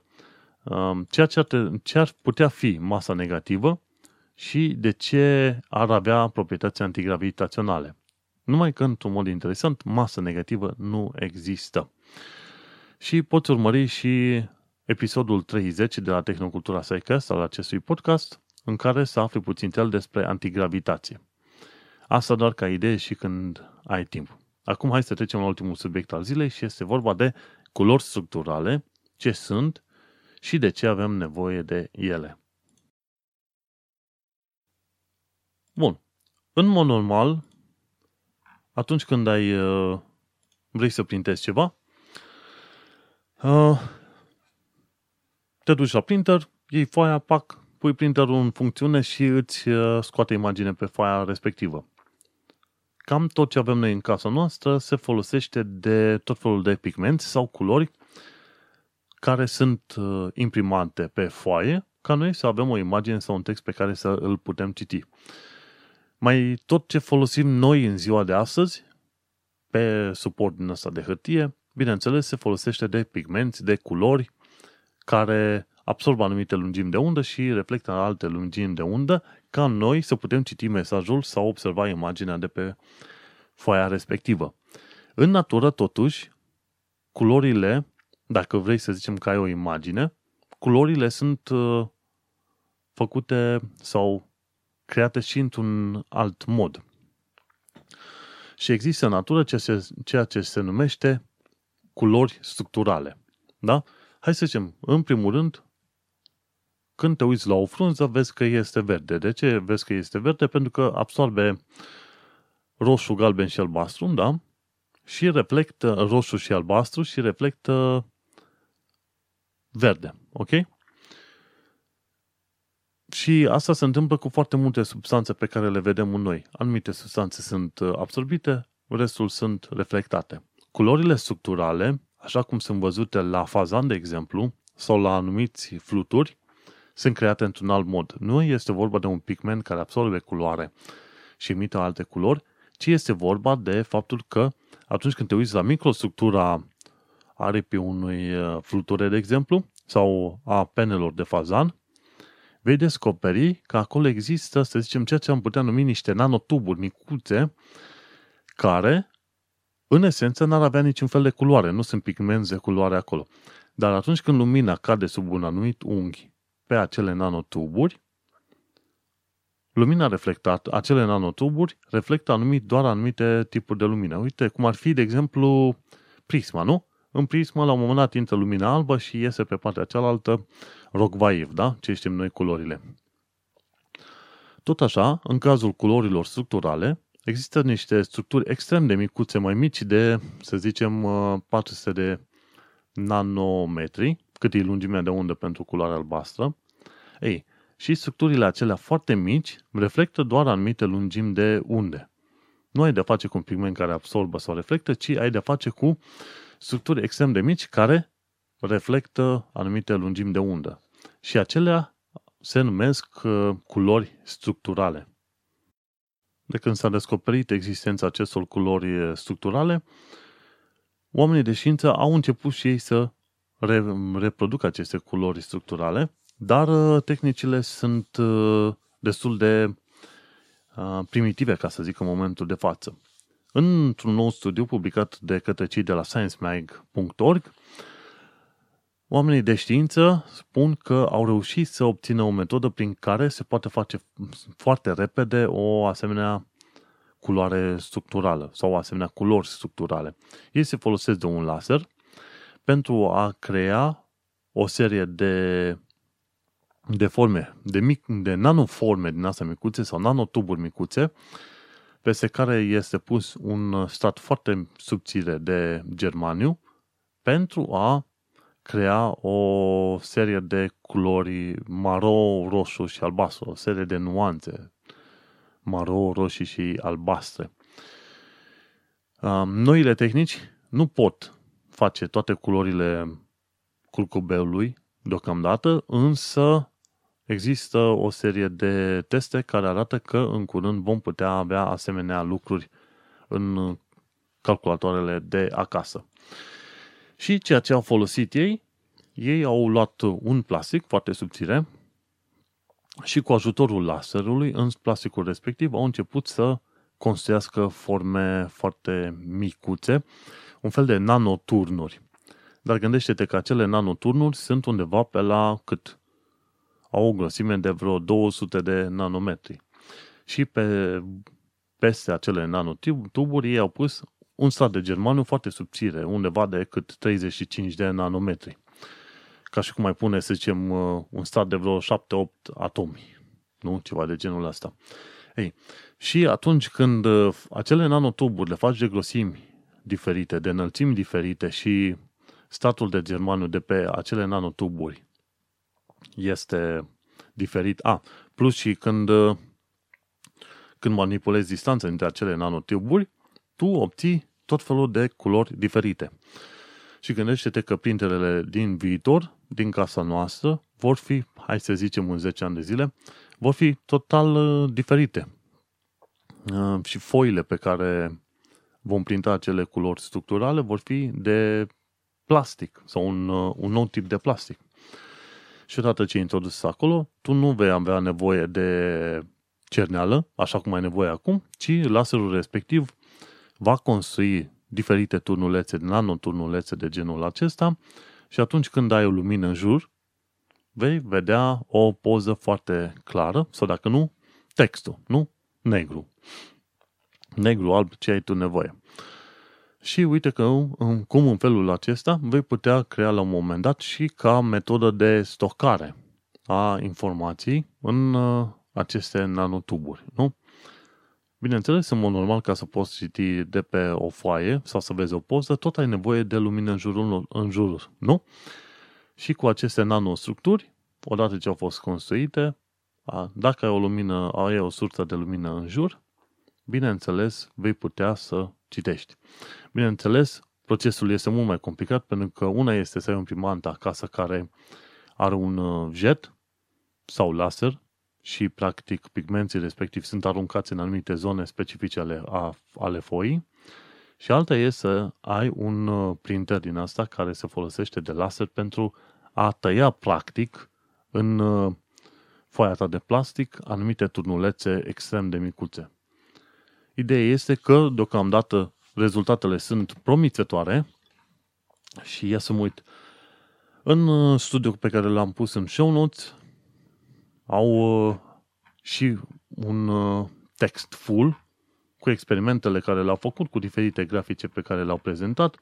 ce ar putea fi masa negativă și de ce ar avea proprietăți antigravitaționale. Numai că, într-un mod interesant, masă negativă nu există. Și poți urmări și episodul 30 de la Tehnocultura SciCast al acestui podcast, în care să afli puțin despre antigravitație. Asta doar ca idee și când ai timp. Acum hai să trecem la ultimul subiect al zilei și este vorba de culori structurale, ce sunt și de ce avem nevoie de ele. Bun. În mod normal, atunci când vrei să printezi ceva, te duci la printer, iei foaia, pui printerul în funcțiune și îți scoate imagine pe foaia respectivă. Cam tot ce avem noi în casa noastră se folosește de tot felul de pigmente sau culori care sunt imprimate pe foaie, ca noi să avem o imagine sau un text pe care să îl putem citi. Mai tot ce folosim noi în ziua de astăzi, pe suport din ăsta de hârtie, bineînțeles, se folosește de pigmenti, de culori care absorbă anumite lungimi de undă și reflectă alte lungimi de undă, ca noi să putem citi mesajul sau observa imaginea de pe foaia respectivă. În natură, totuși, culorile, dacă vrei să zicem că ai o imagine, culorile sunt făcute sau create și într-un alt mod. Și există în natură ceea ce se numește culori structurale. Da? Hai să zicem, în primul rând, când te uiți la o frunză, vezi că este verde. De ce vezi că este verde? Pentru că absorbe roșu, galben și albastru, da? Și reflectă roșu și albastru și reflectă verde. Ok? Și asta se întâmplă cu foarte multe substanțe pe care le vedem în noi. Anumite substanțe sunt absorbite, restul sunt reflectate. Culorile structurale, așa cum sunt văzute la fazan, de exemplu, sau la anumiți fluturi, sunt create într-un alt mod. Nu este vorba de un pigment care absorbe culoare și emite alte culori, ci este vorba de faptul că atunci când te uiți la microstructura aripii unui fluture, de exemplu, sau a penelor de fazan, vei descoperi că acolo există, să zicem, ceea ce am putea numi niște nanotuburi micuțe, care, în esență, n-ar avea niciun fel de culoare. Nu sunt pigmenți de culoare acolo. Dar atunci când lumina cade sub un anumit unghi pe acele nanotuburi, lumina reflectată, acele nanotuburi reflectă doar anumite tipuri de lumină. Uite, cum ar fi, de exemplu, prisma, nu? În prismă, la un moment dat, intră lumina albă și iese pe partea cealaltă rogvaiv, da? Ce știm noi culorile. Tot așa, în cazul culorilor structurale, există niște structuri extrem de micuțe, mai mici de, să zicem, 400 de nanometri, cât e lungimea de undă pentru culoarea albastră. Ei, și structurile acelea foarte mici reflectă doar anumite lungimi de unde. Nu ai de face cu un pigment care absorbă sau reflectă, ci ai de face cu structuri extrem de mici care reflectă anumite lungimi de undă. Și acelea se numesc culori structurale. De când s-a descoperit existența acestor culori structurale, oamenii de știință au început și ei să reproducă aceste culori structurale, dar tehnicile sunt destul de primitive, ca să zic, în momentul de față. Într-un nou studiu publicat de către cei de la sciencemag.org, oamenii de știință spun că au reușit să obțină o metodă prin care se poate face foarte repede o asemenea culoare structurală sau o asemenea culori structurale. Ei se folosesc de un laser pentru a crea o serie de forme, de nanoforme din astea micuțe sau nanotuburi micuțe, peste care este pus un strat foarte subțire de germaniu pentru a crea o serie de culori maro, roșu și albastru, o serie de nuanțe maro, roșii și albastre. Noile tehnici nu pot face toate culorile curcubeului deocamdată, însă există o serie de teste care arată că în curând vom putea avea asemenea lucruri în calculatoarele de acasă. Și ceea ce au folosit ei au luat un plastic foarte subțire și cu ajutorul laserului în plasticul respectiv au început să construiască forme foarte micuțe, un fel de nanoturnuri. Dar gândește-te că acele nanoturnuri sunt undeva pe la cât? au o grosime de vreo 200 de nanometri. Și peste acele nanotuburi ei au pus un strat de germaniu foarte subțire, undeva de cât 35 de nanometri. Ca și cum ai pune, să zicem, un strat de vreo 7-8 atomi. Nu? Ceva de genul ăsta. Ei, și atunci când acele nanotuburi le faci de grosimi diferite, de înălțimi diferite și stratul de germaniu de pe acele nanotuburi este diferit. Plus și când manipulezi distanța între acele nanotuburi, tu obții tot felul de culori diferite. Și gândește-te că printerele din viitor, din casa noastră, vor fi, hai să zicem, în 10 ani de zile, vor fi total diferite. Și foile pe care vom printa acele culori structurale vor fi de plastic sau un nou tip de plastic. Și odată ce introdus acolo, tu nu vei avea nevoie de cerneală, așa cum ai nevoie acum, ci laserul respectiv va construi diferite turnulețe, nanoturnulețe de genul acesta și atunci când ai o lumină în jur, vei vedea o poză foarte clară, sau dacă nu, textul, nu? Negru. Negru, alb, ce ai tu nevoie. Și uite că cum în felul acesta vei putea crea la un moment dat și ca metodă de stocare a informației în aceste nanotuburi, nu? Bineînțeles, în mod normal, ca să poți citi de pe o foaie sau să vezi o poză, tot ai nevoie de lumină în jurul, nu? Și cu aceste nanostructuri, odată ce au fost construite, dacă ai o lumină, ai o sursă de lumină în jur, bineînțeles, vei putea să citești. Bineînțeles, procesul este mult mai complicat, pentru că una este să ai un imprimant acasă care are un jet sau laser și, practic, pigmenții respectiv sunt aruncați în anumite zone specifice ale foii, și alta este să ai un printer din asta care se folosește de laser pentru a tăia, practic, în foaia ta de plastic anumite turnulețe extrem de micuțe. Ideea este că, deocamdată, rezultatele sunt promițătoare și ia să mă uit. În studiul pe care l-am pus în show notes au și un text full cu experimentele care le-au făcut, cu diferite grafice pe care le-au prezentat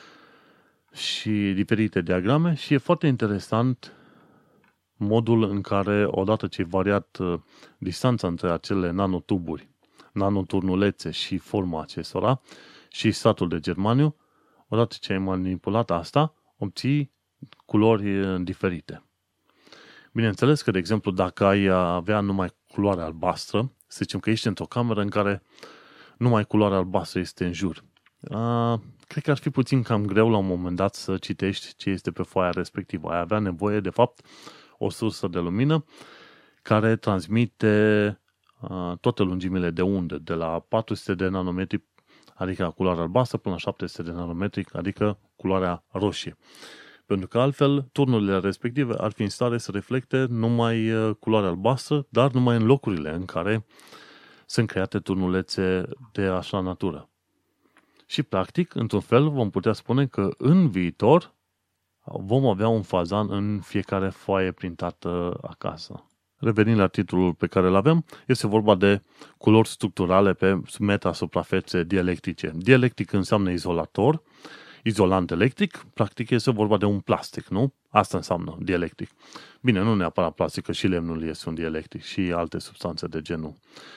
și diferite diagrame și e foarte interesant modul în care, odată ce ai variat distanța între acele nanotuburi, nanoturnulețe și forma acestora și stratul de germaniu, odată ce ai manipulat asta, obții culori diferite. Bineînțeles că, de exemplu, dacă ai avea numai culoare albastră, să zicem că ești într-o cameră în care numai culoarea albastră este în jur. Cred că ar fi puțin cam greu la un moment dat să citești ce este pe foaia respectivă. Ai avea nevoie, de fapt, o sursă de lumină care transmite toate lungimile de undă, de la 400 de nanometri, adică culoarea albastră, până la 700 de nanometri, adică culoarea roșie. Pentru că altfel, turnurile respective ar fi în stare să reflecte numai culoarea albastră, dar numai în locurile în care sunt create turnulețe de așa natură. Și, practic, într-un fel, vom putea spune că în viitor vom avea un fazan în fiecare foaie printată acasă. Revenind la titlul pe care îl avem, este vorba de culori structurale pe metasuprafețe dielectrice. Dielectric înseamnă izolator, izolant electric, practic este vorba de un plastic, nu? Asta înseamnă dielectric. Bine, nu neapărat plastic, că și lemnul este un dielectric și alte substanțe de genul.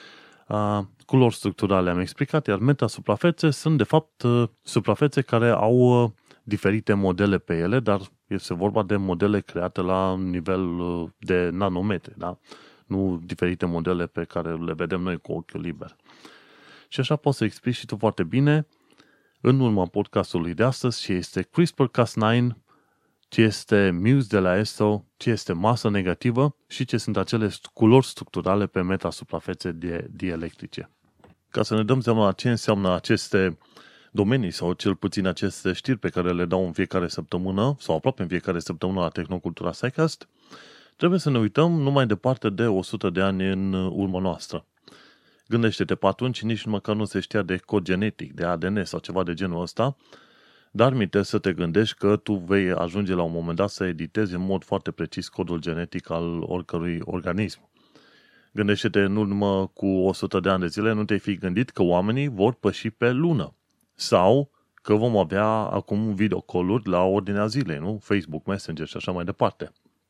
Culori structurale am explicat, iar metasuprafețe sunt de fapt suprafețe care au diferite modele pe ele, dar este vorba de modele create la nivel de nanometri, da? Nu diferite modele pe care le vedem noi cu ochiul liber. Și așa poți să explici și tu foarte bine în urma podcastului de astăzi ce este CRISPR-Cas9, ce este Muse de la ESO, ce este masă negativă și ce sunt acele culori structurale pe metasuprafețe dielectrice. Ca să ne dăm seama ce înseamnă aceste domenii sau cel puțin aceste știri pe care le dau în fiecare săptămână sau aproape în fiecare săptămână la Tehnocultura SciCast, trebuie să ne uităm numai departe de 100 de ani în urma noastră. Gândește-te, pe atunci nici măcar nu se știa de cod genetic, de ADN sau ceva de genul ăsta, dar mi-te să te gândești că tu vei ajunge la un moment dat să editezi în mod foarte precis codul genetic al oricărui organism. Gândește-te, în urmă cu 100 de ani de zile, nu te-ai fi gândit că oamenii vor păși pe lună. Sau că vom avea acum videocall-uri la ordinea zilei, nu? Facebook, Messenger și așa mai departe.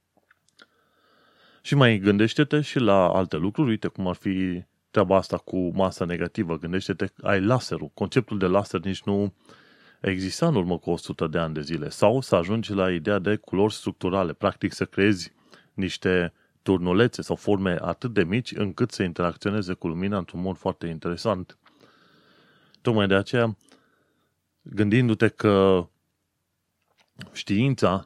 Și mai gândește-te și la alte lucruri, uite cum ar fi treaba asta cu masa negativă. Gândește-te, ai laserul. Conceptul de laser nici nu exista în urmă cu 100 de ani de zile. Sau să ajungi la ideea de culori structurale. Practic să creezi niște turnulețe sau forme atât de mici încât să interacționeze cu lumina într-un mod foarte interesant. Tocmai de aceea, gândindu-te că știința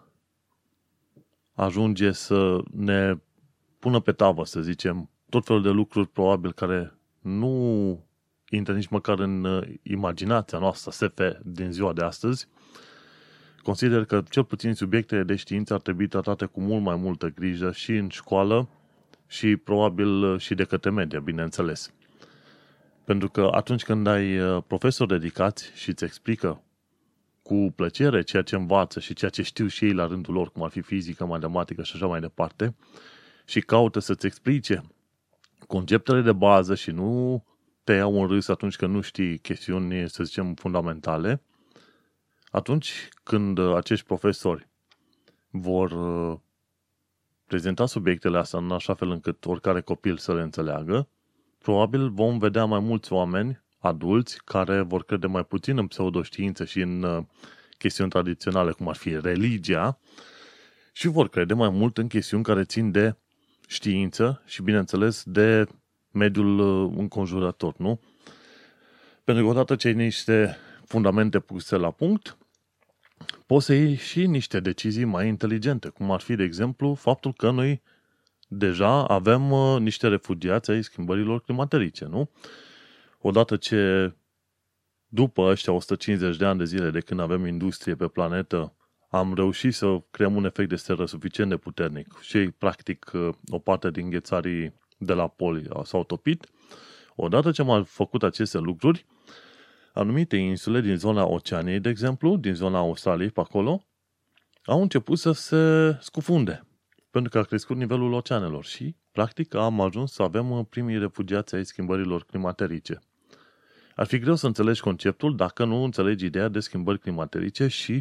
ajunge să ne pună pe tavă, să zicem, tot felul de lucruri probabil care nu intră nici măcar în imaginația noastră SF din ziua de astăzi, consider că cel puțin subiectele de știință ar trebui tratate cu mult mai multă grijă și în școală și probabil și de către media, bineînțeles. Pentru că atunci când ai profesori dedicați și îți explică cu plăcere ceea ce învață și ceea ce știu și ei la rândul lor, cum ar fi fizică, matematică și așa mai departe, și caută să-ți explice conceptele de bază și nu te iau în râs atunci când nu știi chestiuni, să zicem, fundamentale, atunci când acești profesori vor prezenta subiectele astea în așa fel încât oricare copil să le înțeleagă, probabil vom vedea mai mulți oameni adulți care vor crede mai puțin în pseudoștiință și în chestiuni tradiționale, cum ar fi religia, și vor crede mai mult în chestiuni care țin de știință și, bineînțeles, de mediul înconjurător, nu? Pentru că odată ce ai niște fundamente puse la punct, poți să iei și niște decizii mai inteligente, cum ar fi, de exemplu, faptul că noi deja avem niște refugiați ai schimbărilor climaterice, nu? Odată ce, după ăștia 150 de ani de zile de când avem industrie pe planetă, am reușit să creăm un efect de seră suficient de puternic și, practic, o parte din ghețarii de la poli s-au topit, odată ce am făcut aceste lucruri, anumite insule din zona Oceaniei, de exemplu, din zona Australiei, pe acolo, au început să se scufunde, pentru că a crescut nivelul oceanelor și, practic, am ajuns să avem primii refugiați ai schimbărilor climaterice. Ar fi greu să înțelegi conceptul dacă nu înțelegi ideea de schimbări climaterice și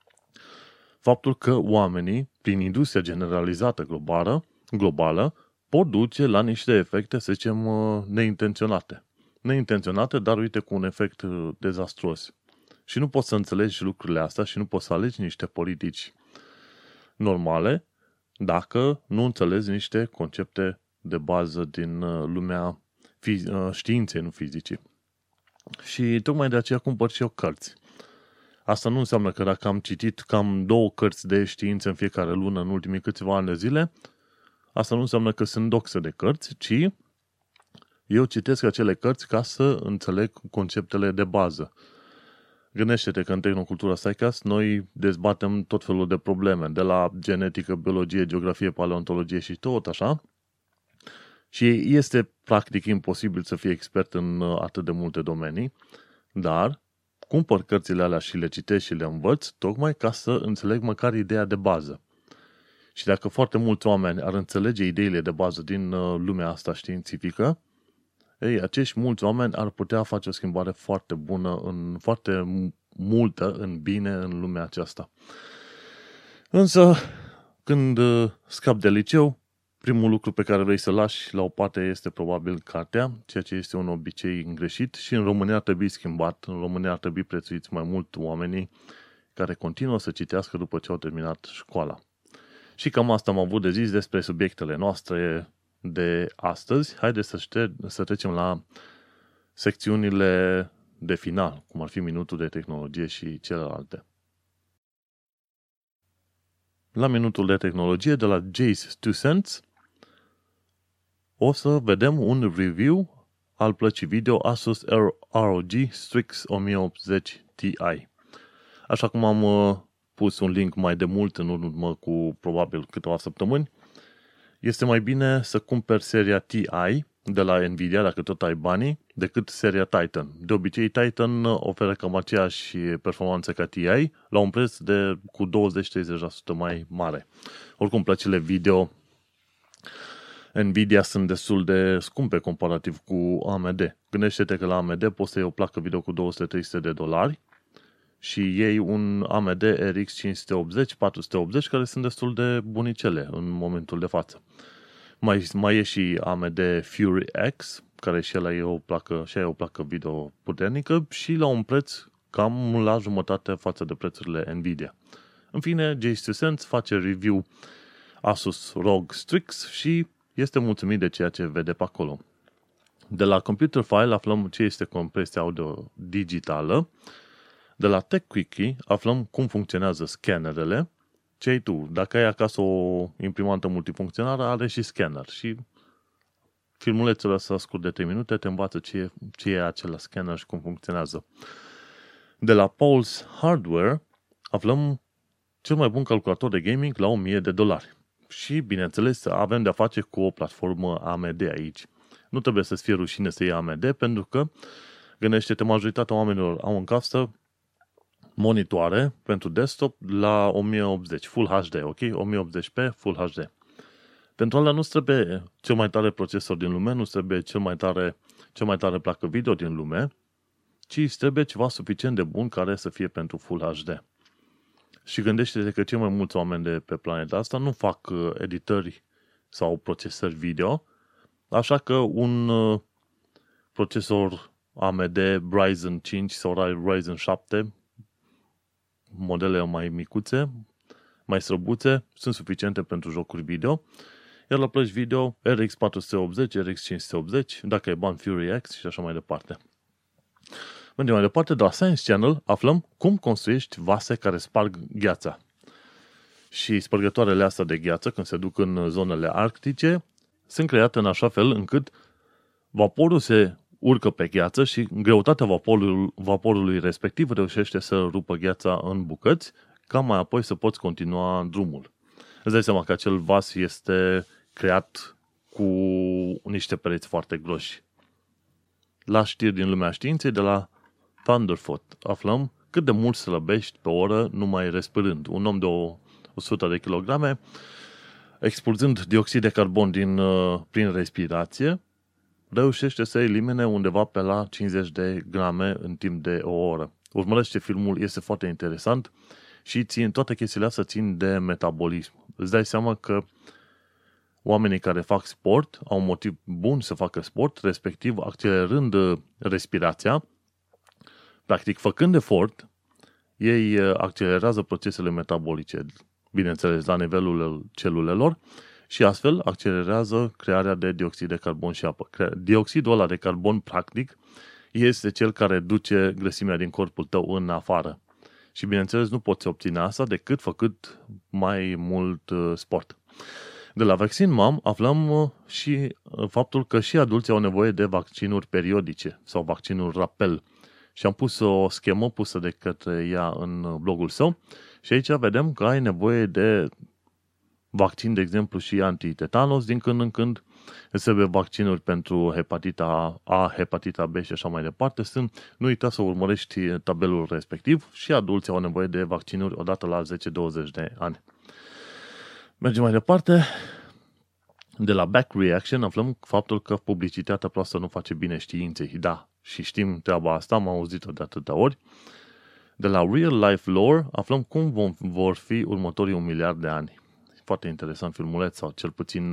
faptul că oamenii, prin industria generalizată globală, pot duce la niște efecte, să zicem, neintenționate. Neintenționate, dar uite, cu un efect dezastruos. Și nu poți să înțelegi lucrurile astea și nu poți să alegi niște politici normale dacă nu înțelegi niște concepte de bază din lumea științei, nu fizicii. Și tocmai de aceea cumpăr și eu cărți. Asta nu înseamnă că dacă am citit cam 2 cărți de știință în fiecare lună în ultimii câțiva ani de zile, asta nu înseamnă că sunt doxe de cărți, ci eu citesc acele cărți ca să înțeleg conceptele de bază. Gândește-te că în Tehnocultura SciCast noi dezbatem tot felul de probleme, de la genetică, biologie, geografie, paleontologie și tot așa. Și este practic imposibil să fii expert în atât de multe domenii, dar cumpăr cărțile alea și le citesc și le învăț tocmai ca să înțeleg măcar ideea de bază. Și dacă foarte mulți oameni ar înțelege ideile de bază din lumea asta științifică, ei, acești mulți oameni ar putea face o schimbare foarte bună, foarte multă în bine în lumea aceasta. Însă, când scapi de liceu, primul lucru pe care vrei să-l lași la o parte este probabil cartea, ceea ce este un obicei greșit și în România ar trebui schimbat. În România ar trebui prețuiți mai mult oamenii care continuă să citească după ce au terminat școala. Și cam asta am avut de zis despre subiectele noastre de astăzi. Haideți să trecem la secțiunile de final, cum ar fi minutul de tehnologie și celelalte. La minutul de tehnologie de la Jay's 2 Cents o să vedem un review al plăcii video Asus ROG Strix 1080 Ti. Așa cum am pus un link mai de mult în urmă cu probabil câteva săptămâni, este mai bine să cumperi seria Ti de la Nvidia dacă tot ai banii decât seria Titan. De obicei, Titan oferă cam aceeași performanță ca TI la un preț de cu 20-30% mai mare. Oricum, plăcile video Nvidia sunt destul de scumpe comparativ cu AMD. Gândește-te că la AMD poți să iei o placă video cu $200-300 și iei un AMD RX 580, 480 care sunt destul de bunicele în momentul de față. Mai e și AMD Fury X, care și ăla e o placă video puternică și la un preț cam la jumătate față de prețurile Nvidia. În fine, JSense face review Asus ROG Strix și este mulțumit de ceea ce vede pe acolo. De la Computer File aflăm ce este compresia audio digitală. De la TechQuickie aflăm cum funcționează scannerele. Ce ai tu? Dacă ai acasă o imprimantă multifuncțională, are și scanner. Și filmulețul ăsta scurt de 3 minute te învață ce e acela scanner și cum funcționează. De la Pulse Hardware aflăm cel mai bun calculator de gaming la $1000. Și, bineînțeles, avem de-a face cu o platformă AMD aici. Nu trebuie să-ți fie rușine să iei AMD, pentru că, gândește-te, majoritatea oamenilor au în casă monitoare pentru desktop la 1080, Full HD, ok? 1080p, Full HD. Pentru alea nu-ți trebuie cel mai tare procesor din lume, nu-ți trebuie cel mai tare placă video din lume, ci îți trebuie ceva suficient de bun care să fie pentru Full HD. Și gândește-te că cei mai mulți oameni de pe planeta asta nu fac editări sau procesări video, așa că un procesor AMD Ryzen 5 sau Ryzen 7, modele mai micuțe, mai străbuțe, sunt suficiente pentru jocuri video, iar la plăci video RX 480, RX 580, dacă e bani Fury X și așa mai departe. Mergem mai departe, de la Science Channel aflăm cum construiești vase care sparg gheața. Și spărgătoarele astea de gheață, când se duc în zonele arctice, sunt create în așa fel încât vaporul se urcă pe gheață și greutatea vaporului respectiv reușește să rupă gheața în bucăți, ca mai apoi să poți continua drumul. Îți dai seama că acel vas este creat cu niște pereți foarte groși. La știri din lumea științei, de la Thunderfoot, aflăm cât de mult slăbești pe oră numai respirând. Un om de 100 de kilograme, expulzând dioxid de carbon prin respirație, reușește să elimine undeva pe la 50 de grame în timp de o oră. Urmărește filmul, este foarte interesant și toate chestiile astea țin de metabolism. Îți dai seama că oamenii care fac sport au un motiv bun să facă sport, respectiv accelerând respirația, practic făcând efort, ei accelerează procesele metabolice, bineînțeles la nivelul celulelor, și astfel accelerează crearea de dioxid de carbon și apă. Dioxidul ăla de carbon, practic, este cel care duce grăsimea din corpul tău în afară. Și bineînțeles nu poți obține asta decât făcut mai mult sport. De la Vaccine Mom aflăm și faptul că și adulții au nevoie de vaccinuri periodice sau vaccinuri rapel. Și am pus o schemă pusă de către ea în blogul său și aici vedem că ai nevoie de vaccin, de exemplu, și anti-tetanos din când în când. Îți trebuie vaccinuri pentru hepatita A, hepatita B și așa mai departe. Nu uita să urmărești tabelul respectiv și adulții au nevoie de vaccinuri odată la 10-20 de ani. Mergem mai departe. De la Back Reaction aflăm faptul că publicitatea proastă nu face bine științei. Da, și știm treaba asta, am auzit-o de atâtea ori. De la Real Life Lore aflăm cum vor fi următorii 1 miliard de ani. Foarte interesant filmuleț, sau cel puțin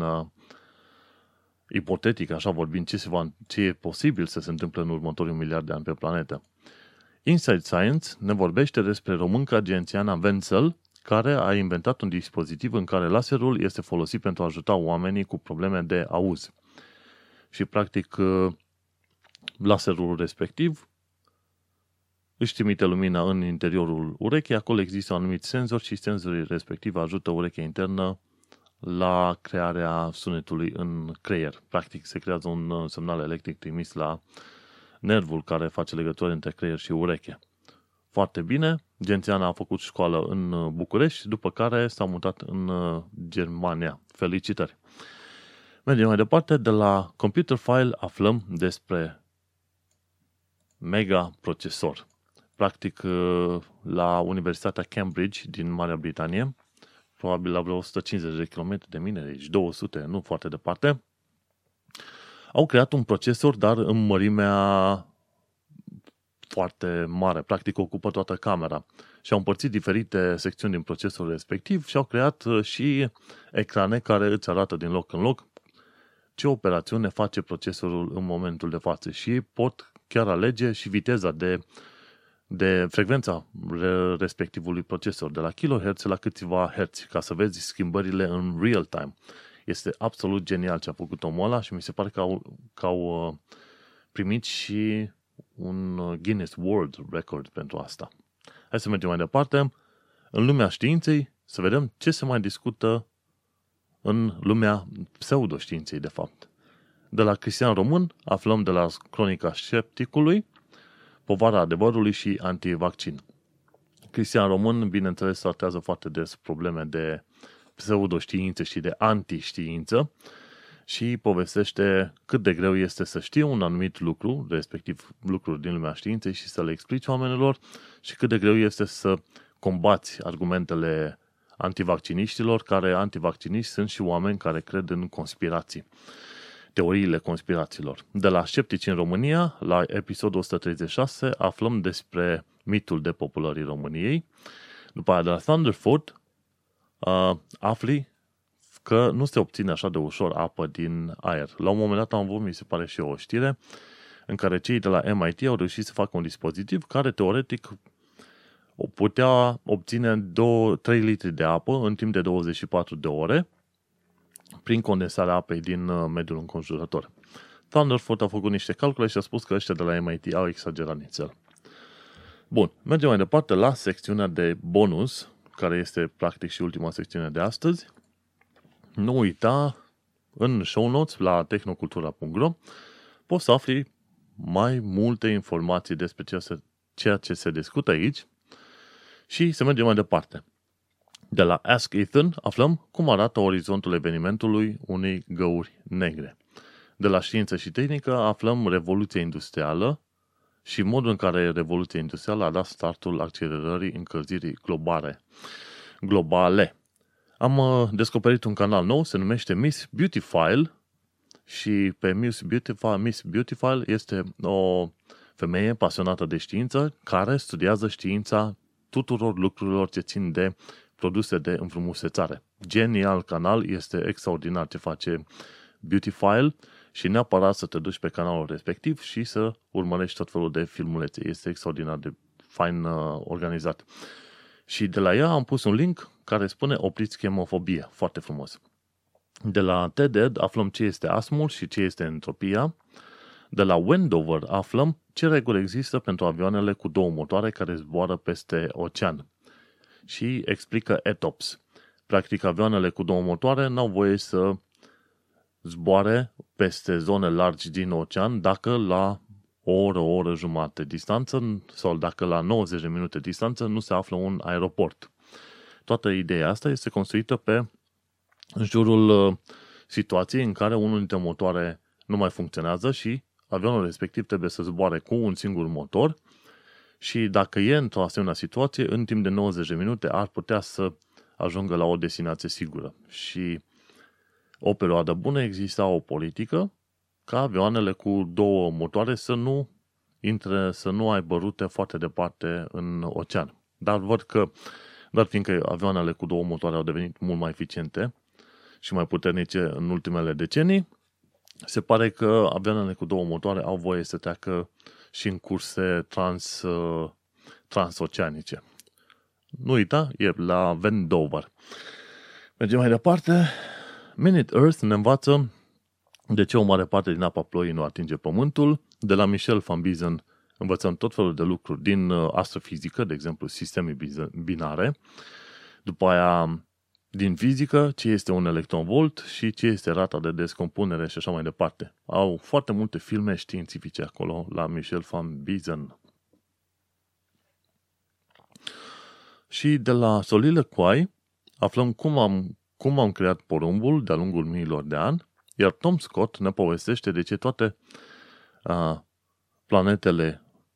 ipotetic, așa vorbind, ce e posibil să se întâmple în următorii 1 miliard de ani pe planetă. Inside Science ne vorbește despre românca Gențiana Wenzel, care a inventat un dispozitiv în care laserul este folosit pentru a ajuta oamenii cu probleme de auz. Și, practic, laserul respectiv își trimite lumina în interiorul urechii, acolo există un anumit senzor și senzorii respectiv ajută urechea internă la crearea sunetului în creier. Practic, se creează un semnal electric trimis la nervul care face legătură între creier și ureche. Foarte bine, Gențiana a făcut școală în București, după care s-a mutat în Germania. Felicitări! Mergem mai departe, de la Computer File aflăm despre mega procesor. Practic, la Universitatea Cambridge din Marea Britanie, probabil la vreo 150 de km de mine, deci 200, nu foarte departe, au creat un procesor, dar în mărimea foarte mare, practic ocupă toată camera. Și au împărțit diferite secțiuni din procesorul respectiv și au creat și ecrane care îți arată din loc în loc ce operațiune face procesorul în momentul de față și pot chiar alege și viteza de frecvența respectivului procesor, de la kHz la câțiva hertz, ca să vezi schimbările în real time. Este absolut genial ce a făcut omul ăla și mi se pare că au primit și un Guinness World Record pentru asta. Hai să mergem mai departe. În lumea științei, să vedem ce se mai discută în lumea pseudoștiinței, de fapt. De la Cristian Român aflăm de la Cronica Scepticului, povara adevărului și antivaccin. Cristian Român, bineînțeles, tratează foarte des probleme de pseudoștiință și de antiștiință și povestește cât de greu este să știi un anumit lucru, respectiv lucruri din lumea științei și să le explici oamenilor și cât de greu este să combați argumentele antivacciniștilor, care antivacciniști sunt și oameni care cred în conspirații, teoriile conspirațiilor. De la Sceptici în România, la episodul 136, aflăm despre mitul depopulării României. După aia, de la Thunderfoot, afli că nu se obține așa de ușor apă din aer. La un moment dat am avut, mi se pare și eu, o știre în care cei de la MIT au reușit să facă un dispozitiv care, teoretic, putea obține 3 litri de apă în timp de 24 de ore prin condensarea apei din mediul înconjurător. Thunderfoot a făcut niște calcule și a spus că ăștia de la MIT au exagerat nițel. Bun, mergem mai departe la secțiunea de bonus, care este practic și ultima secțiune de astăzi. Nu uita, în show notes la tehnocultura.ro poți să afli mai multe informații despre ceea ce se discută aici și să mergem mai departe. De la Ask Ethan aflăm cum arată orizontul evenimentului unei găuri negre. De la Știință și Tehnică aflăm Revoluția Industrială și modul în care Revoluția Industrială a dat startul accelerării încălzirii globale. Am descoperit un canal nou, se numește Miss Beautifile și pe Miss Beautifile este o femeie pasionată de știință care studiază știința tuturor lucrurilor ce țin de produse de înfrumusețare. Genial canal, este extraordinar ce face Beautifile și neapărat să te duci pe canalul respectiv și să urmărești tot felul de filmulețe. Este extraordinar de fain organizat. Și de la ea am pus un link care spune opriți chemofobie. Foarte frumos. De la TED aflăm ce este astmul și ce este entropia. De la Wendover aflăm ce reguli există pentru avioanele cu 2 motoare care zboară peste ocean. Și explică ETOPS. Practic, avioanele cu 2 motoare n-au voie să zboare peste zone largi din ocean dacă la o oră jumate distanță sau dacă la 90 de minute distanță nu se află un aeroport. Toată ideea asta este construită în jurul situației în care unul dintre motoare nu mai funcționează și avionul respectiv trebuie să zboare cu un singur motor și dacă e într-o asemenea situație, în timp de 90 de minute ar putea să ajungă la o destinație sigură. Și o perioadă bună exista o politică ca avioanele cu 2 motoare să nu aibă rute foarte departe în ocean. Dar văd că, fiindcă avioanele cu 2 motoare au devenit mult mai eficiente și mai puternice în ultimele decenii, se pare că avioanele cu 2 motoare au voie să treacă și în curse transoceanice. Nu uita, e la Wendover. Mergem mai departe. Minute Earth ne învață de ce o mare parte din apa ploii nu atinge Pământul. De la Michel Van Biesen învățăm tot felul de lucruri din astrofizică, de exemplu sisteme binare. După aia, din fizică, ce este un electronvolt și ce este rata de descompunere și așa mai departe. Au foarte multe filme științifice acolo la Michel Van Biesen. Și de la Solile Quai aflăm cum am creat porumbul de-a lungul miilor de ani, iar Tom Scott ne povestește de ce toate planetele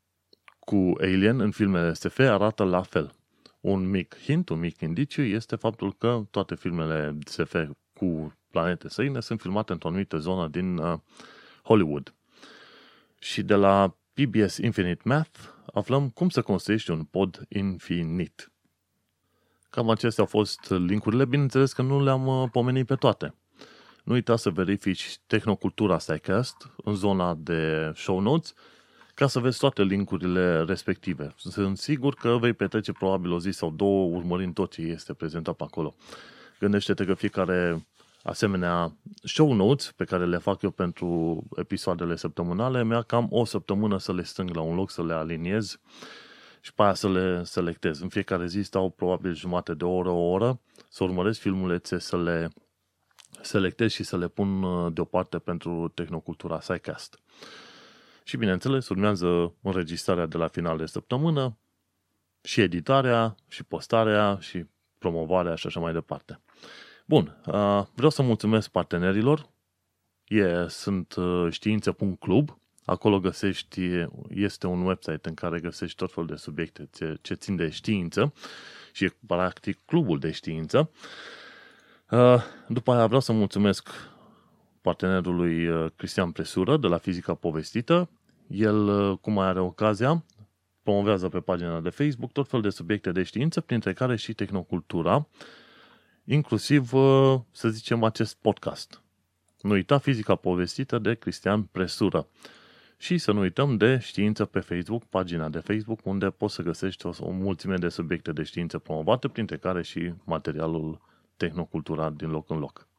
cu Alien în filmele SF arată la fel. Un mic hint, un mic indiciu este faptul că toate filmele SF cu planete străine sunt filmate într-o anumită zonă din Hollywood. Și de la PBS Infinite Math aflăm cum să construiești un pod infinit. Cam acestea au fost linkurile, bineînțeles că nu le-am pomenit pe toate. Nu uita să verifici Tehnocultura SciCast în zona de show notes ca să vezi toate linkurile respective. Sunt sigur că vei petrece probabil o zi sau două urmărind tot ce este prezentat pe acolo. Gândește-te că fiecare asemenea show notes pe care le fac eu pentru episoadele săptămânale mi-a cam o săptămână să le strâng la un loc, să le aliniez și pe aia să le selectez. În fiecare zi stau probabil jumate de oră, o oră să urmăresc filmulețe, să le selectez și să le pun deoparte pentru Tehnocultura SciCast. Și bineînțeles, urmează înregistrarea de la final de săptămână și editarea, și postarea, și promovarea și așa mai departe. Bun, vreau să mulțumesc partenerilor. Sunt știință.club. Acolo este un website în care găsești tot felul de subiecte ce țin de știință și e practic clubul de știință. După aia vreau să mulțumesc partenerului Cristian Presură de la Fizica Povestită. El, cum mai are ocazia, promovează pe pagina de Facebook tot fel de subiecte de știință, printre care și tehnocultura, inclusiv, să zicem, acest podcast. Nu uita Fizica Povestită de Cristian Presură. Și să nu uităm de știință pe Facebook, pagina de Facebook, unde poți să găsești o mulțime de subiecte de știință promovate, printre care și materialul Tehnocultura din loc în loc.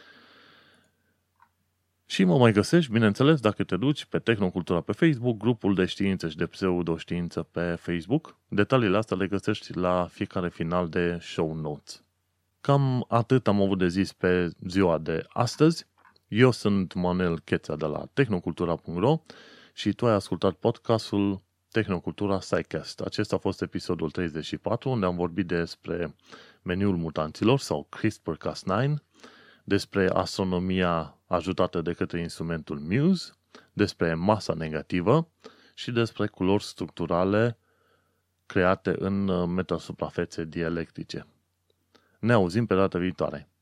Și mă mai găsești, bineînțeles, dacă te duci pe Tehnocultura pe Facebook, grupul de știință și de pseudoștiință pe Facebook. Detaliile astea le găsești la fiecare final de show notes. Cam atât am avut de zis pe ziua de astăzi. Eu sunt Manuel Cheța de la tehnocultura.ro și tu ai ascultat podcastul Tehnocultura SciCast. Acesta a fost episodul 34, unde am vorbit despre meniul mutanților sau CRISPR-Cas9, despre astronomia ajutată de către instrumentul MUSE, despre masa negativă și despre culori structurale create în metasuprafețe dielectrice. Ne auzim pe data viitoare.